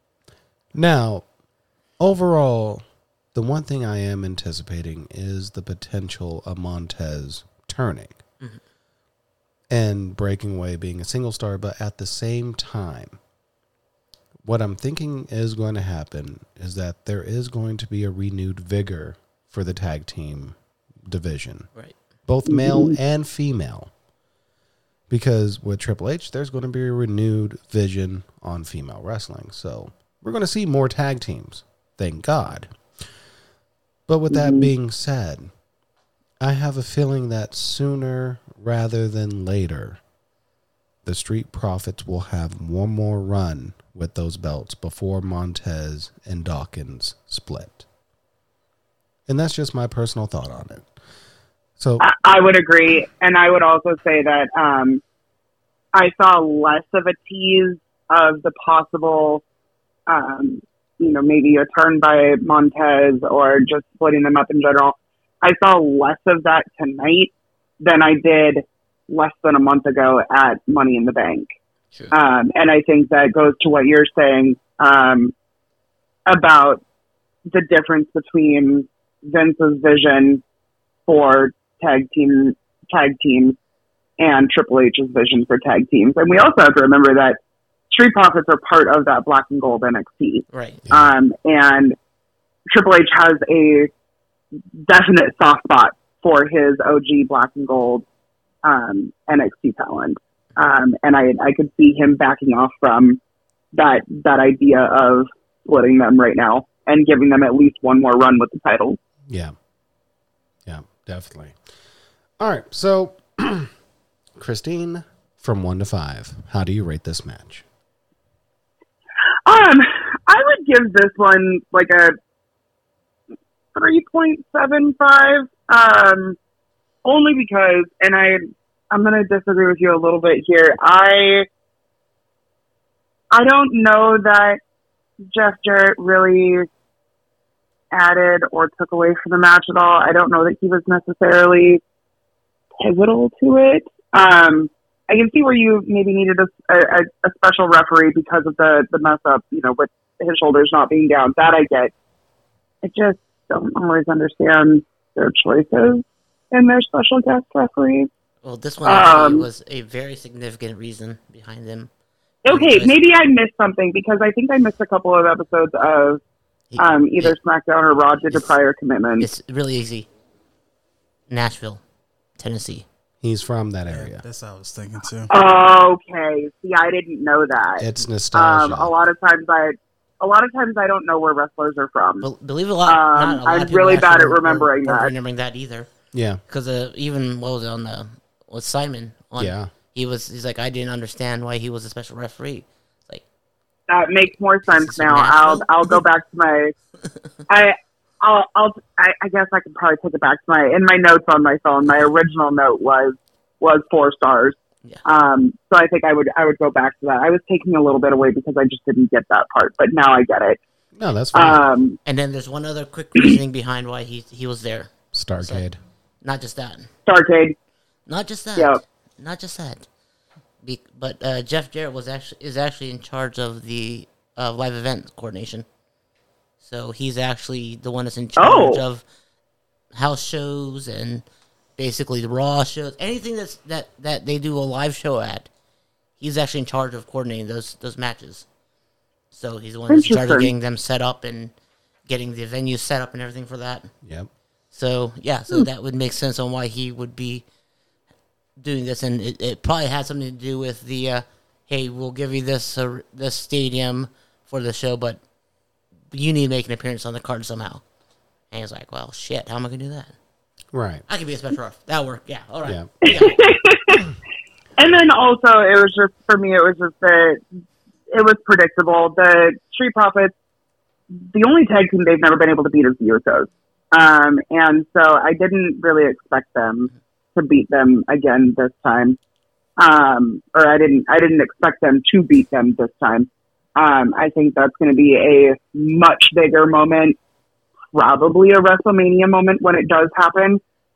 Now, overall, the one thing I am anticipating is the potential of Montez turning mm-hmm. and breaking away, being a single star. But at the same time, what I'm thinking is going to happen is that there is going to be a renewed vigor for the tag team division, right? Both male and female. Because with Triple H, there's going to be a renewed vision on female wrestling. So we're going to see more tag teams. Thank God. But with that being said, I have a feeling that sooner rather than later, the Street Profits will have one more run with those belts before Montez and Dawkins split. And that's just my personal thought on it. So I, I would agree. And I would also say that um, I saw less of a tease of the possible um you know, maybe a turn by Montez or just splitting them up in general. I saw less of that tonight than I did less than a month ago at Money in the Bank. Sure. Um, and I think that goes to what you're saying um, about the difference between Vince's vision for tag team tag teams and Triple H's vision for tag teams. And we also have to remember that Street Profits are part of that Black and Gold N X T. Right. Um, and Triple H has a definite soft spot for his O G Black and Gold um, N X T talent. Um, and I, I could see him backing off from that, that idea of splitting them right now and giving them at least one more run with the titles. Yeah. Yeah, definitely. All right. So, Christine, from one to five, how do you rate this match? Um, I would give this one like a three point seven five. Um, only because, and I, I'm going to disagree with you a little bit here. I, I don't know that Jeff Jarrett really added or took away from the match at all. I don't know that he was necessarily pivotal to it. Um, I can see where you maybe needed a, a, a special referee because of the, the mess up, you know, with his shoulders not being down. That I get. I just don't always understand their choices and their special guest referees. Well, this one actually um, was a very significant reason behind them. Okay, maybe I missed something because I think I missed a couple of episodes of um, either it, SmackDown or Raw due to prior commitments. It's really easy. Nashville, Tennessee. He's from that area. Yeah, that's what I was thinking too. Okay. See, I didn't know that. It's nostalgia. Um, a lot of times I, a lot of times I don't know where wrestlers are from. Be- believe it or not, um, not a lot I'm really bad at remembering were, were that. Remembering that either. Yeah. Because uh, even what was it on the with Simon? On, yeah. He was. He's like, I didn't understand why he was a special referee. It's like that makes more sense now. I'll I'll go back to my. I. I'll, I'll, I, I guess I could probably take it back to my, in my notes on my phone, my original note was, was four stars. Yeah. Um, so I think I would I would go back to that. I was taking a little bit away because I just didn't get that part, but now I get it. No, that's fine. Um, And then there's one other quick reasoning behind why he he was there. Starcade. Not just that. Starcade. Not just that. Yep. Not just that. Be- but uh, Jeff Jarrett was actually is actually in charge of the uh, live event coordination. So he's actually the one that's in charge Oh. of house shows and basically the Raw shows, anything that's that, that they do a live show at. He's actually in charge of coordinating those those matches. So he's the one that's in charge of Interesting. getting them set up and getting the venue set up and everything for that. Yep. So yeah, so that would make sense on why he would be doing this, and it, it probably had something to do with the uh, hey, we'll give you this uh, this stadium for the show, but you need to make an appearance on the card somehow. And he's like, well, shit, how am I gonna do that? Right. I could be a special ref. That'll work. Yeah, all right. Yeah. Yeah. And then also, it was just, for me, it was just that it was predictable. The Street Profits, the only tag team they've never been able to beat is the Usos. Um, and so I didn't really expect them to beat them again this time. Um, or I didn't, I didn't expect them to beat them this time. Um, I think that's going to be a much bigger moment, probably a WrestleMania moment when it does happen.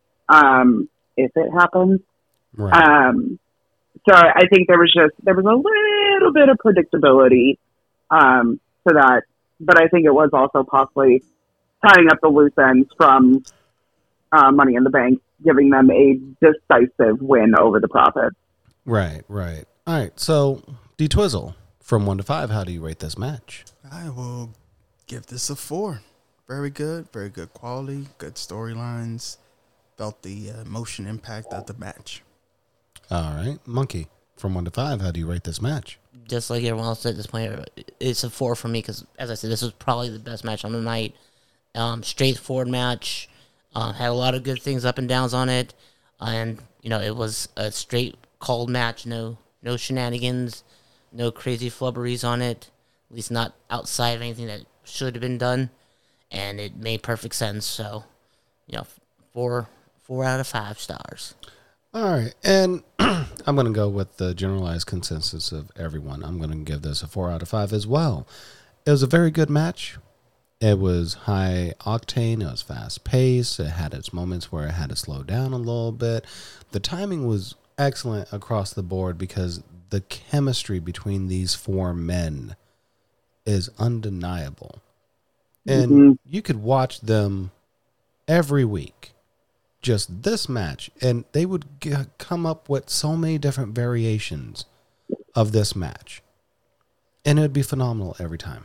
Um, if it happens. Right. Um, so I think there was just, there was a little bit of predictability, um, to that, but I think it was also possibly tying up the loose ends from, uh, Money in the Bank, giving them a decisive win over the Profits. Right, right. All right, so D-Twizzle, from one to five, how do you rate this match? I will give this a four. Very good, very good quality, good storylines. Felt the uh, emotion impact of the match. All right, Monkey, from one to five, how do you rate this match? Just like everyone else at this point, it's a four for me because, as I said, this was probably the best match on the night. Um, straightforward match, uh, had a lot of good things up and downs on it, and you know it was a straight called match. No, no shenanigans, no crazy flubberies on it. At least not outside of anything that should have been done, and it made perfect sense. So, you know, four four out of five stars. All right, and I'm going to go with the generalized consensus of everyone. I'm going to give this a four out of five as well. It was a very good match. It was high octane. It was fast paced. It had its moments where it had to slow down a little bit. The timing was excellent across the board because the chemistry between these four men is undeniable. And Mm-hmm. you could watch them every week. Just this match, and they would g- come up with so many different variations of this match, and it would be phenomenal every time.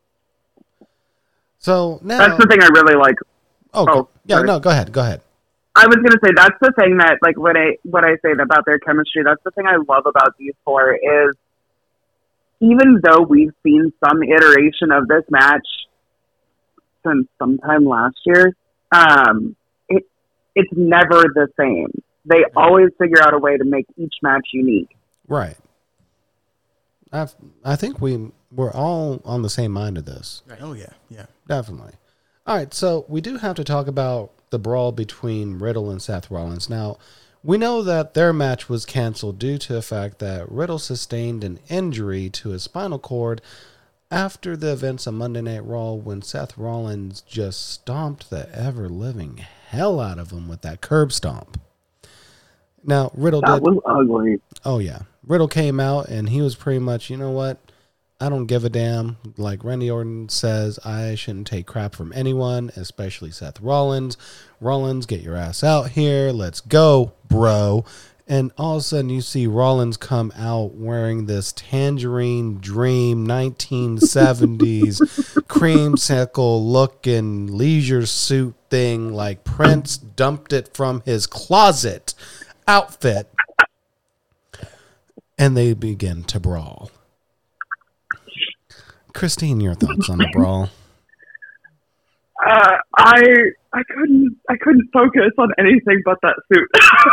So now, That's the thing I really like. oh, oh, yeah, sorry. no, go ahead, go ahead. I was going to say, that's the thing that, like, when I, what I say about their chemistry, that's the thing I love about these four is even though we've seen some iteration of this match since sometime last year, um, it, it's never the same. They always figure out a way to make each match unique. Right. I I think we we're all on the same mind of this. Oh, yeah, yeah. Definitely. All right, so we do have to talk about the brawl between Riddle and Seth Rollins. Now, we know that their match was canceled due to the fact that Riddle sustained an injury to his spinal cord after the events of Monday Night Raw when Seth Rollins just stomped the ever-living hell out of him with that curb stomp. Now, Riddle That did... was ugly. Oh, yeah. Riddle came out, and he was pretty much, you know what? I don't give a damn. Like Randy Orton says, I shouldn't take crap from anyone, especially Seth Rollins. Rollins, get your ass out here. Let's go, bro. And all of a sudden, you see Rollins come out wearing this Tangerine Dream nineteen seventies creamsicle-looking leisure suit thing like Prince dumped it from his closet outfit. And they begin to brawl. Christine, your thoughts on the brawl? Uh, I I couldn't I couldn't focus on anything but that suit.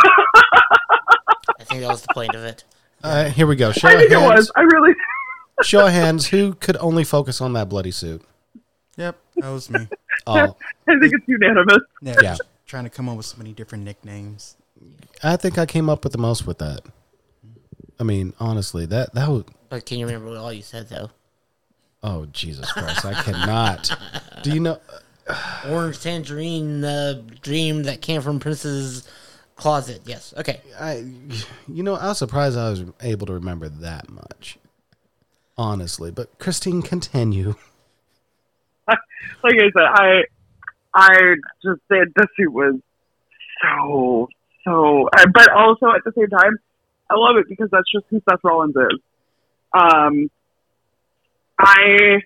I think that was the point of it. Uh, here we go. Show I of think it hands. was. I really. Show of hands. Who could only focus on that bloody suit? Yep, that was me. Oh, I think it's unanimous. Yeah, Yeah. trying to come up with so many different nicknames. I think I came up with the most with that. I mean, honestly, that that was. But can you remember what all you said though? Oh Jesus Christ! I cannot. Do you know? Orange tangerine, the dream that came from Prince's closet. Yes. Okay. I, you know, I was surprised I was able to remember that much. Honestly, but Christine, continue. Like I said, I I just said this suit was so so, uh, but also at the same time, I love it because that's just who Seth Rollins is. Um, I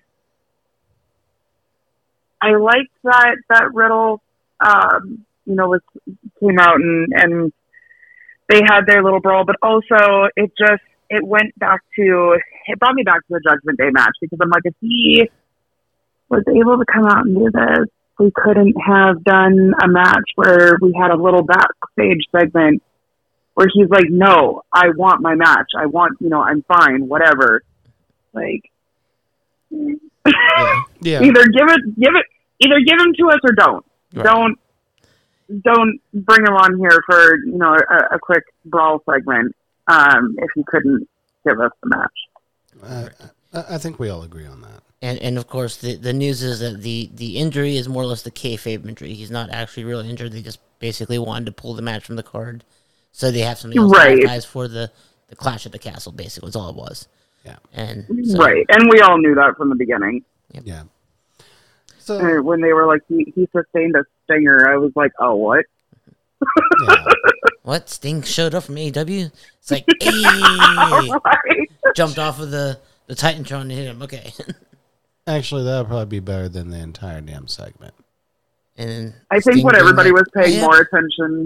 I liked that that Riddle, um, you know, was came out and and they had their little brawl, but also it just it went back to it brought me back to the Judgment Day match because I'm like, if he was able to come out and do this, we couldn't have done a match where we had a little backstage segment where he's like, no, I want my match. I want, you know, I'm fine, whatever. Like, Yeah. yeah. either give it, give it, either give him to us or don't. Right. Don't, don't bring him on here for, you know, a, a quick brawl segment. Um, if you couldn't give us the match. Uh, I I think we all agree on that. And and of course the, the news is that the, the injury is more or less the kayfabe injury. He's not actually really injured. They just basically wanted to pull the match from the card, so they have something else Right. to advertise for the, the Clash at the Castle. Basically, is all it was. Yeah. And so, Right. And we all knew that from the beginning. Yeah. So Uh, when they were like, he, he sustained a stinger, I was like, oh, what? yeah. What, Sting showed up from A E W? It's like, hey, Right. jumped off of the the Titantron and hit him. Okay. Actually, that would probably be better than the entire damn segment. And then I think Sting what being everybody like, was paying "Yeah." more attention.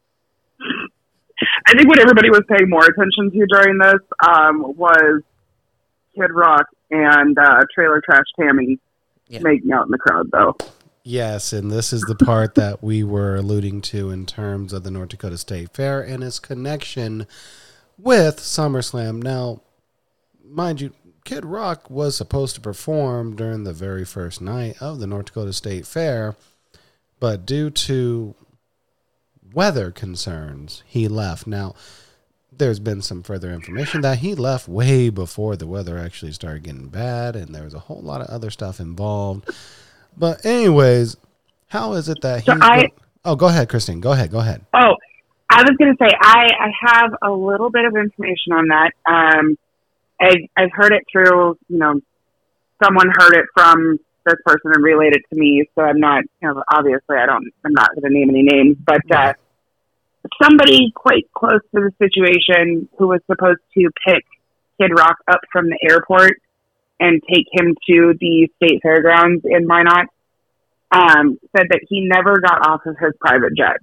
I think what everybody was paying more attention to during this um, was Kid Rock and uh, Trailer Trash Tammy Yeah. making out in the crowd, though. Yes, and this is the part that we were alluding to in terms of the North Dakota State Fair and its connection with SummerSlam. Now, mind you, Kid Rock was supposed to perform during the very first night of the North Dakota State Fair, but due to weather concerns, he left. Now, there's been some further information that he left way before the weather actually started getting bad, and there was a whole lot of other stuff involved. But anyways, how is it that he... So I- oh, go ahead, Christine. Go ahead. Go ahead. Oh, I was going to say, I, I have a little bit of information on that. Um, I, I've heard it through, you know, someone heard it from this person and relayed it to me, so I'm not, you know, obviously I don't, I'm not going to name any names, but uh, somebody quite close to the situation who was supposed to pick Kid Rock up from the airport and take him to the state fairgrounds in Minot, um, said that he never got off of his private jet.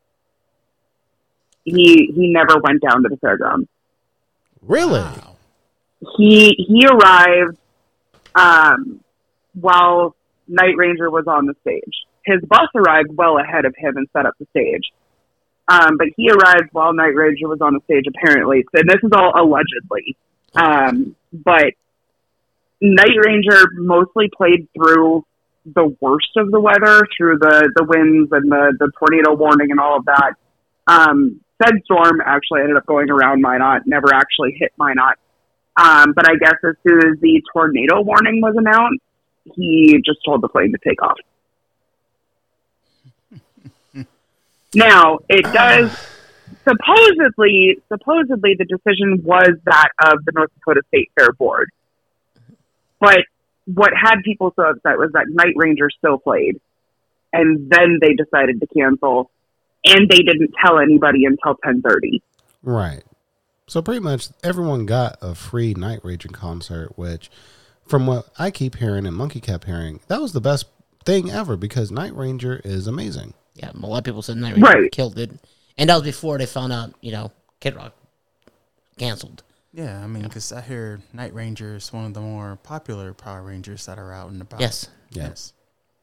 He he never went down to the fairgrounds. Really? Wow. He he arrived um, while Night Ranger was on the stage. His bus arrived well ahead of him and set up the stage. Um, but he arrived while Night Ranger was on the stage, apparently. And this is all allegedly. Um, but Night Ranger mostly played through the worst of the weather, through the, the winds and the, the tornado warning and all of that. Um, said storm actually ended up going around Minot, never actually hit Minot. Um, but I guess as soon as the tornado warning was announced, he just told the plane to take off. Now, it does supposedly, supposedly the decision was that of the North Dakota State Fair Board. But what had people so upset was that Night Ranger still played. And then they decided to cancel. And they didn't tell anybody until ten thirty. Right. So pretty much everyone got a free Night Ranger concert, which from what I keep hearing and Monkey kept hearing, that was the best thing ever because Night Ranger is amazing. Yeah, a lot of people said Night Ranger Right. killed it. And that was before they found out, you know, Kid Rock canceled. Yeah, I mean, because I hear Night Ranger is one of the more popular Power Rangers that are out and about. Yes. Yes.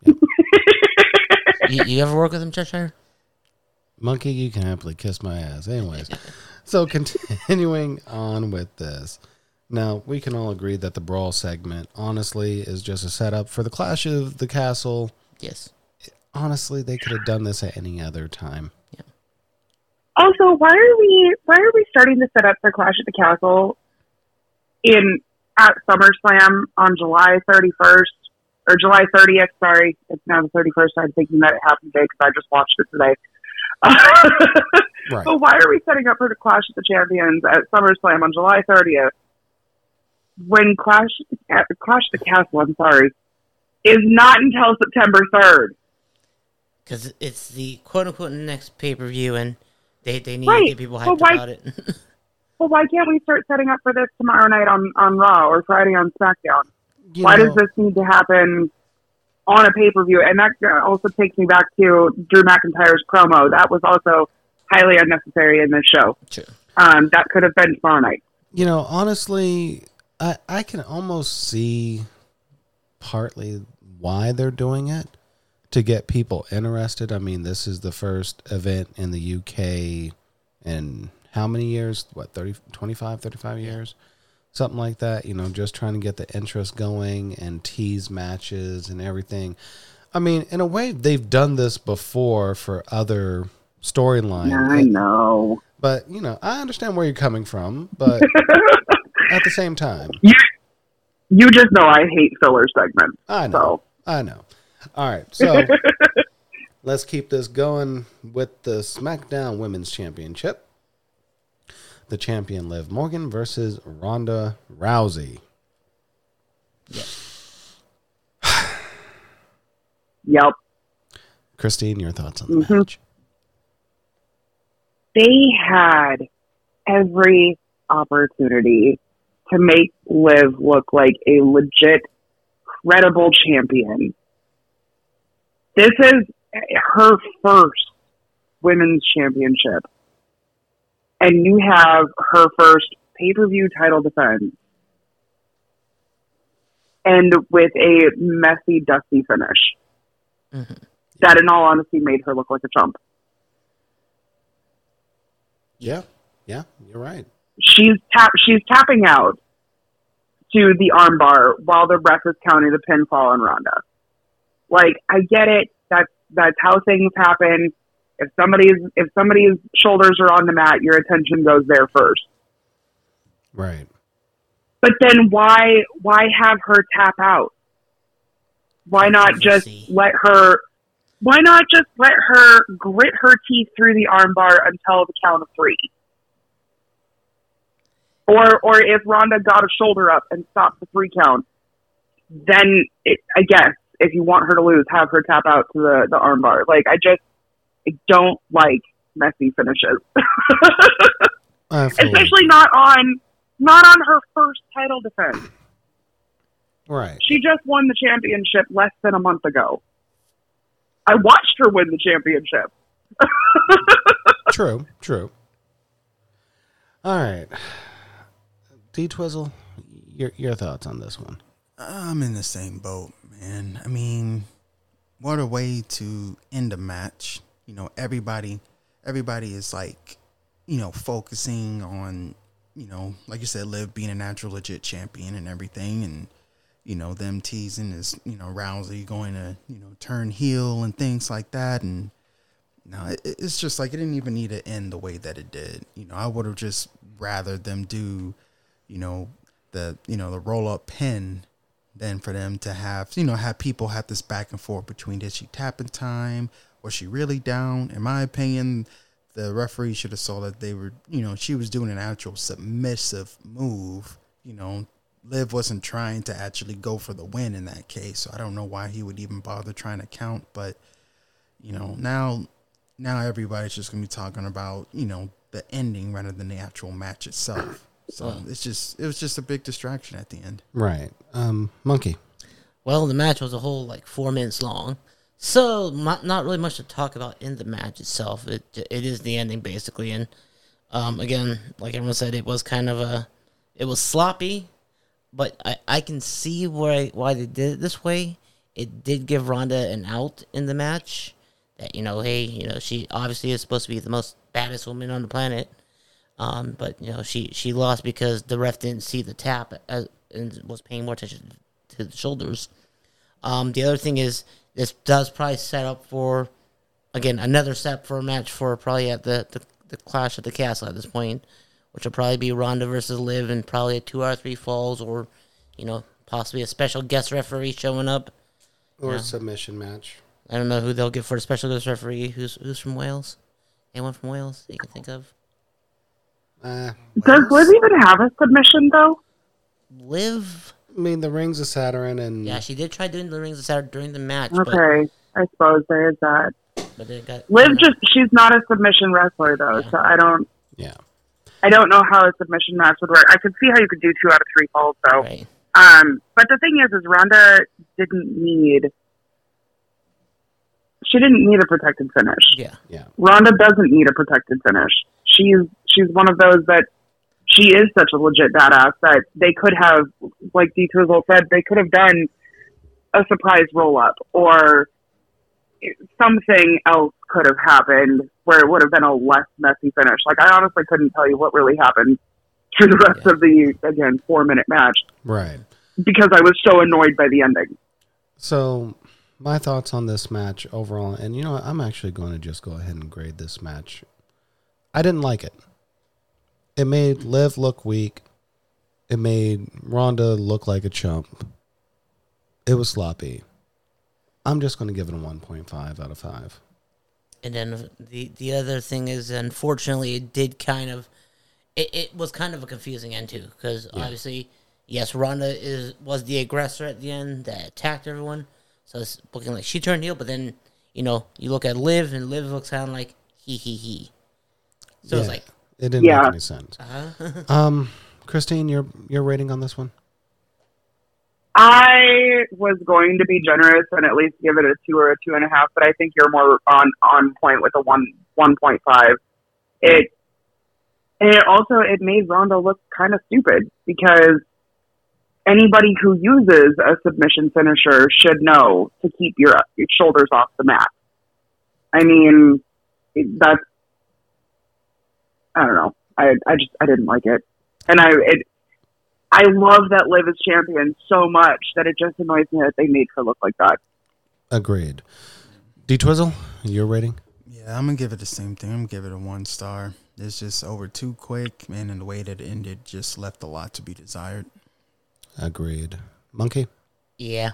you, you ever work with him, Cheshire? Monkey, you can happily kiss my ass. Anyways, so continuing on with this. Now, we can all agree that the Brawl segment, honestly, is just a setup for the Clash of the Castle. Yes. Honestly, they could have done this at any other time. Also, why are we why are we starting to set up for Clash at the Castle in at SummerSlam on July thirty-first or July thirtieth? Sorry, it's now the thirty-first. I'm thinking that it happened today because I just watched it today. Right. But why are we setting up for the Clash of the Champions at SummerSlam on July thirtieth when Clash at Clash at the Castle? I'm sorry, is not until September third. Because it's the quote-unquote next pay-per-view, and they, they need Right. to get people hyped But why- about it. Well, why can't we start setting up for this tomorrow night on, on Raw or Friday on SmackDown? You Why know, does this need to happen on a pay-per-view? And that also takes me back to Drew McIntyre's promo. That was also highly unnecessary in this show. True. Um, that could have been tomorrow night. You know, honestly, I, I can almost see partly why they're doing it, to get people interested. I mean, this is the first event in the U K in how many years? What, thirty, twenty-five, thirty-five years? Something like that. You know, just trying to get the interest going and tease matches and everything. I mean, in a way, they've done this before for other storylines. I know. But, you know, I understand where you're coming from, but at the same time, You, you just know I hate filler segments. I know. So. I know. All right, so let's keep this going with the SmackDown Women's Championship. The champion Liv Morgan versus Ronda Rousey. Yep. Christine, your thoughts on the Mhm. match? They had every opportunity to make Liv look like a legit, credible champion. This is her first women's championship. And you have her first pay-per-view title defense. And with a messy, dusty finish. Mm-hmm. That, in all honesty, made her look like a chump. Yeah, yeah, you're right. She's tap she's tapping out to the armbar while the ref is counting the pinfall on Ronda. Like, I get it. That's that's how things happen. If somebody's if somebody's shoulders are on the mat, your attention goes there first. Right. But then why why have her tap out? Why not just See. let her why not just let her grit her teeth through the armbar until the count of three? Or or if Ronda got a shoulder up and stopped the three count, then it, I guess if you want her to lose, have her tap out to the, the armbar. Like, I just I don't like messy finishes. Absolutely. Especially not on not on her first title defense. Right. She just won the championship less than a month ago. I watched her win the championship. True, true. All right. D Twizzle, your your thoughts on this one? I'm in the same boat, man. I mean, what a way to end a match. You know, everybody, everybody is like, you know, focusing on, you know, like you said, Liv being a natural, legit champion and everything, and you know, them teasing is, you know, Rousey going to, you know, turn heel and things like that, and no, it, it's just like it didn't even need to end the way that it did. You know, I would have just rather them do, you know, the you know the roll up pin than for them to have, you know, have people have this back and forth between, did she tap in time? Was she really down? In my opinion, the referee should have saw that they were, you know, she was doing an actual submissive move. You know, Liv wasn't trying to actually go for the win in that case. So I don't know why he would even bother trying to count. But, you know, now, now everybody's just going to be talking about, you know, the ending rather than the actual match itself. So Well, it's just, it was just a big distraction at the end. Right. Um, Monkey. Well, the match was a whole like four minutes long, so not not really much to talk about in the match itself. It it is the ending basically, and um, again, like everyone said, it was kind of a, it was sloppy, but I, I can see why why they did it this way. It did give Ronda an out in the match. That, you know, hey, you know, she obviously is supposed to be the most baddest woman on the planet. Um, but you know, she, she lost because the ref didn't see the tap as, and was paying more attention to the shoulders. Um, the other thing is, this does probably set up for, again, another step for a match for probably at the, the, the clash at the castle at this point, which will probably be Ronda versus Liv, and probably a two out of three falls, or you know, possibly a special guest referee showing up, Or yeah. a submission match. I don't know who they'll get for a special guest referee. Who's who's from Wales? Anyone from Wales that you can think of? Uh, Does Liv even have a submission though? Liv? I mean, the Rings of Saturn and Yeah, she did try doing the rings of Saturn during the match, but, Okay, I suppose there is that. but it got Liv just she's not a submission wrestler though, Yeah. so I don't yeah. I don't know how a submission match would work. I could see how you could do two out of three falls though. right. Um, but the thing is, is Ronda didn't need she didn't need a protected finish. Yeah, Yeah. Ronda doesn't need a protected finish. She's she's one of those that she is such a legit badass that they could have, like D Twizzle said, they could have done a surprise roll up or something else could have happened where it would have been a less messy finish. Like I honestly couldn't tell you what really happened through the rest Yeah. of the again four minute match Right. because I was so annoyed by the ending. So, my thoughts on this match overall, and you know what, I'm actually going to just go ahead and grade this match. I didn't like it. It made Liv look weak. It made Ronda look like a chump. It was sloppy. I'm just going to give it a one point five out of five. and then the the other thing is, unfortunately, it did kind of it, it was kind of a confusing end too, because Yeah. obviously, yes, Ronda is was the aggressor at the end that attacked everyone, so it's looking like she turned heel. But then you know you look at Liv, and Liv looks kind of like he he he. So it's Yeah, like, it didn't Yeah. make any sense. uh-huh. Um, Christine, your your rating on this one? I was going to be generous and at least give it a two or a two and a half, but I think you're more on, on point with a one one point five. It and it also it made Ronda look kind of stupid because anybody who uses a submission finisher should know to keep your, your shoulders off the mat. I mean, it, that's I don't know. I I just I didn't like it, and I it. I love that Liv is champion so much that it just annoys me that they made her look like that. Agreed. D Twizzle, your rating? Yeah, I'm gonna give it the same thing. I'm gonna give it a one star. It's just over too quick, man, and the way that it ended just left a lot to be desired. Agreed. Monkey? Yeah.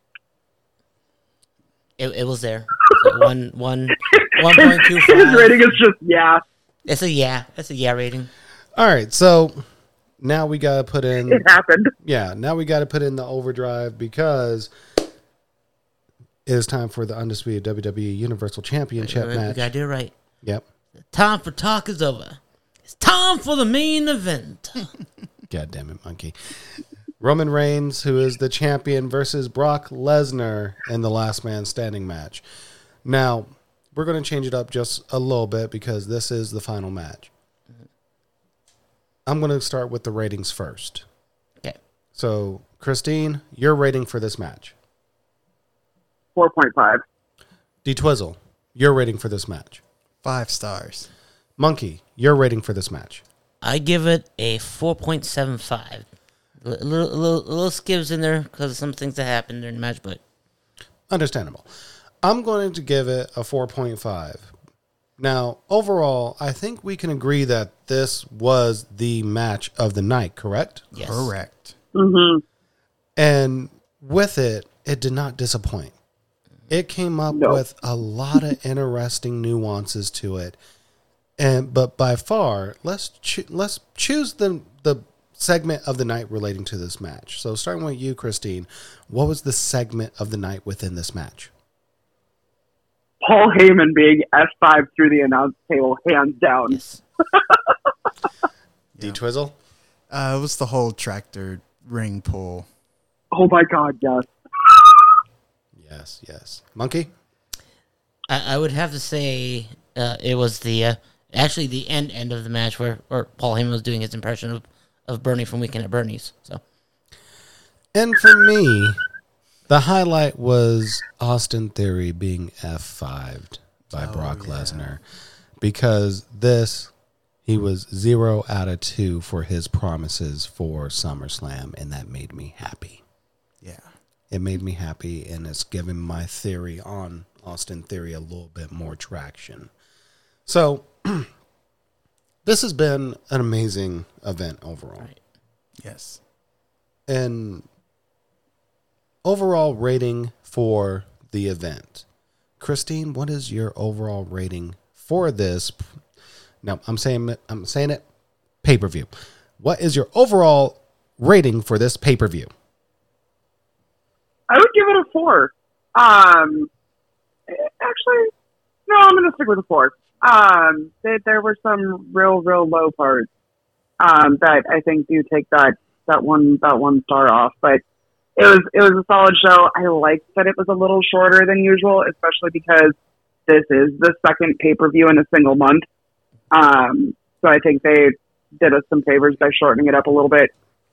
It it was there. So one one one point two His five. rating is just yeah. It's a yeah. It's a yeah rating. All right, so now we got to put in It happened. Yeah, now we got to put in the overdrive because it is time for the undisputed W W E Universal Championship We match. gotta do it right. Yep. Time for talk is over. It's time for the main event. God damn it, monkey. Roman Reigns, who is the champion, versus Brock Lesnar in the last man standing match. Now, we're going to change it up just a little bit because this is the final match. I'm going to start with the ratings first. Okay. So, Christine, your rating for this match. Four point five. D Twizzle, your rating for this match. Five stars. Monkey, your rating for this match. I give it a four point seven five. A little, a little, a little skips in there because of some things that happened during the match, but Understandable. I'm going to give it a four point five. Now, overall, I think we can agree that this was the match of the night, correct? yes. Correct. Mm-hmm. And with it, it did not disappoint. It came up No. with a lot of interesting nuances to it. And but by far, let's cho- let's choose the the segment of the night relating to this match. So starting with you, Christine, what was the segment of the night within this match? Paul Heyman being F five through the announce table, hands down. Yes. D Twizzle? Uh, it was the whole tractor ring pull. Oh my God, yes. Yes, yes. Monkey? I, I would have to say uh, it was the uh, actually the end end of the match where, where Paul Heyman was doing his impression of, of Bernie from Weekend at Bernie's. So And for me, the highlight was Austin Theory being F fived by Oh, Brock yeah. Lesnar. Because this, he was zero out of two for his promises for SummerSlam, and that made me happy. Yeah. It made me happy, and it's given my theory on Austin Theory a little bit more traction. So, this has been an amazing event overall. Right. Yes. And overall rating for the event. Christine, what is your overall rating for this? Now, I'm saying it, I'm saying it pay-per-view. What is your overall rating for this pay-per-view? I would give it a four. Um, actually, no, I'm going to stick with a four. Um, there, there were some real, real low parts um, that I think do take that that one that one star off. But it was it was a solid show. I liked that it was a little shorter than usual, especially because this is the second pay per view in a single month. Um, so I think they did us some favors by shortening it up a little bit.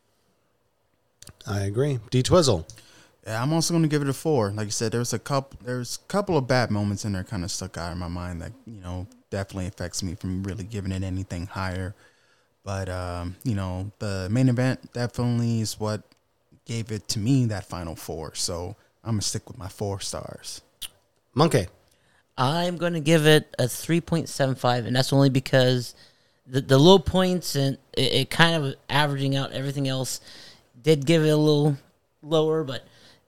I agree. D Twizzle. Yeah, I'm also going to give it a four. Like you said, there was a couple, there's a couple of bad moments in there kind of stuck out in my mind that, you know, definitely affects me from really giving it anything higher. But, um, you know, the main event definitely is what gave it to me that final four. So I'm going to stick with my four stars. Monkey. I'm going to give it a three point seven five, and that's only because the, the low points and it, it kind of averaging out everything else did give it a little lower, but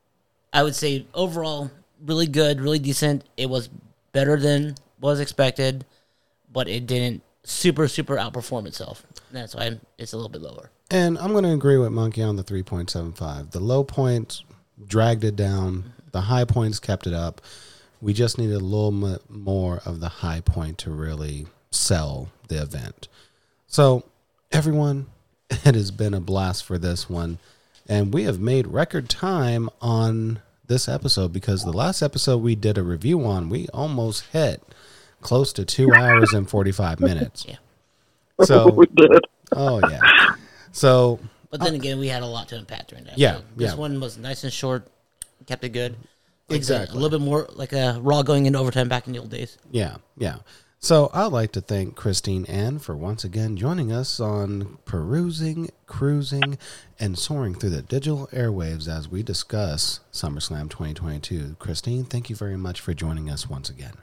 I would say overall really good, really decent. It was better than was expected, but it didn't super, super outperform itself. That's why it's a little bit lower. And I'm going to agree with Monkey on the three point seven five. The low points dragged it down. The high points kept it up. We just needed a little bit more of the high point to really sell the event. So, everyone, it has been a blast for this one. And we have made record time on this episode because the last episode we did a review on, we almost hit close to two hours and forty-five minutes. Yeah. So, We did. oh, yeah. So, But then again, we had a lot to unpack during that. Yeah, So this yeah. one was nice and short, kept it good. Like I said, Exactly. A little bit more like a Raw going into overtime back in the old days. yeah, yeah. So I'd like to thank Christine Ann for once again joining us on Perusing, Cruising, and Soaring Through the Digital Airwaves as we discuss SummerSlam twenty twenty-two. Christine, thank you very much for joining us once again.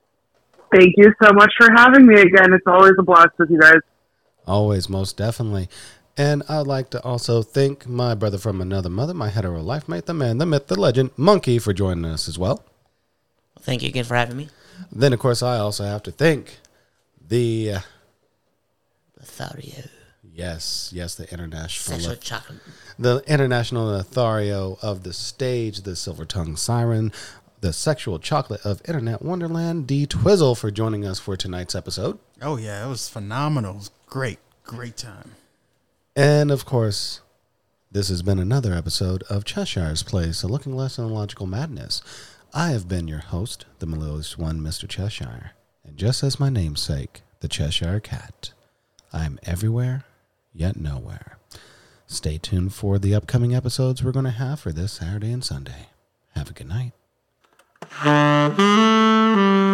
Thank you so much for having me again. It's always a blast with you guys. Always, most definitely. And I'd like to also thank my brother from another mother, my hetero life mate, the man, the myth, the legend, Monkey, for joining us as well. Thank you again for having me. Then, of course, I also have to thank the, uh, Lothario. yes, yes, the international, Sexual chocolate. the international Lothario of the stage, the silver tongue siren, the sexual chocolate of Internet Wonderland, D Twizzle, for joining us for tonight's episode. Oh, yeah, it was phenomenal. It was great. Great time. And, of course, this has been another episode of Cheshire's Place, a looking lesson in logical madness. I have been your host, the melodious one, Mister Cheshire, and just as my namesake, the Cheshire Cat, I am everywhere, yet nowhere. Stay tuned for the upcoming episodes we're going to have for this Saturday and Sunday. Have a good night.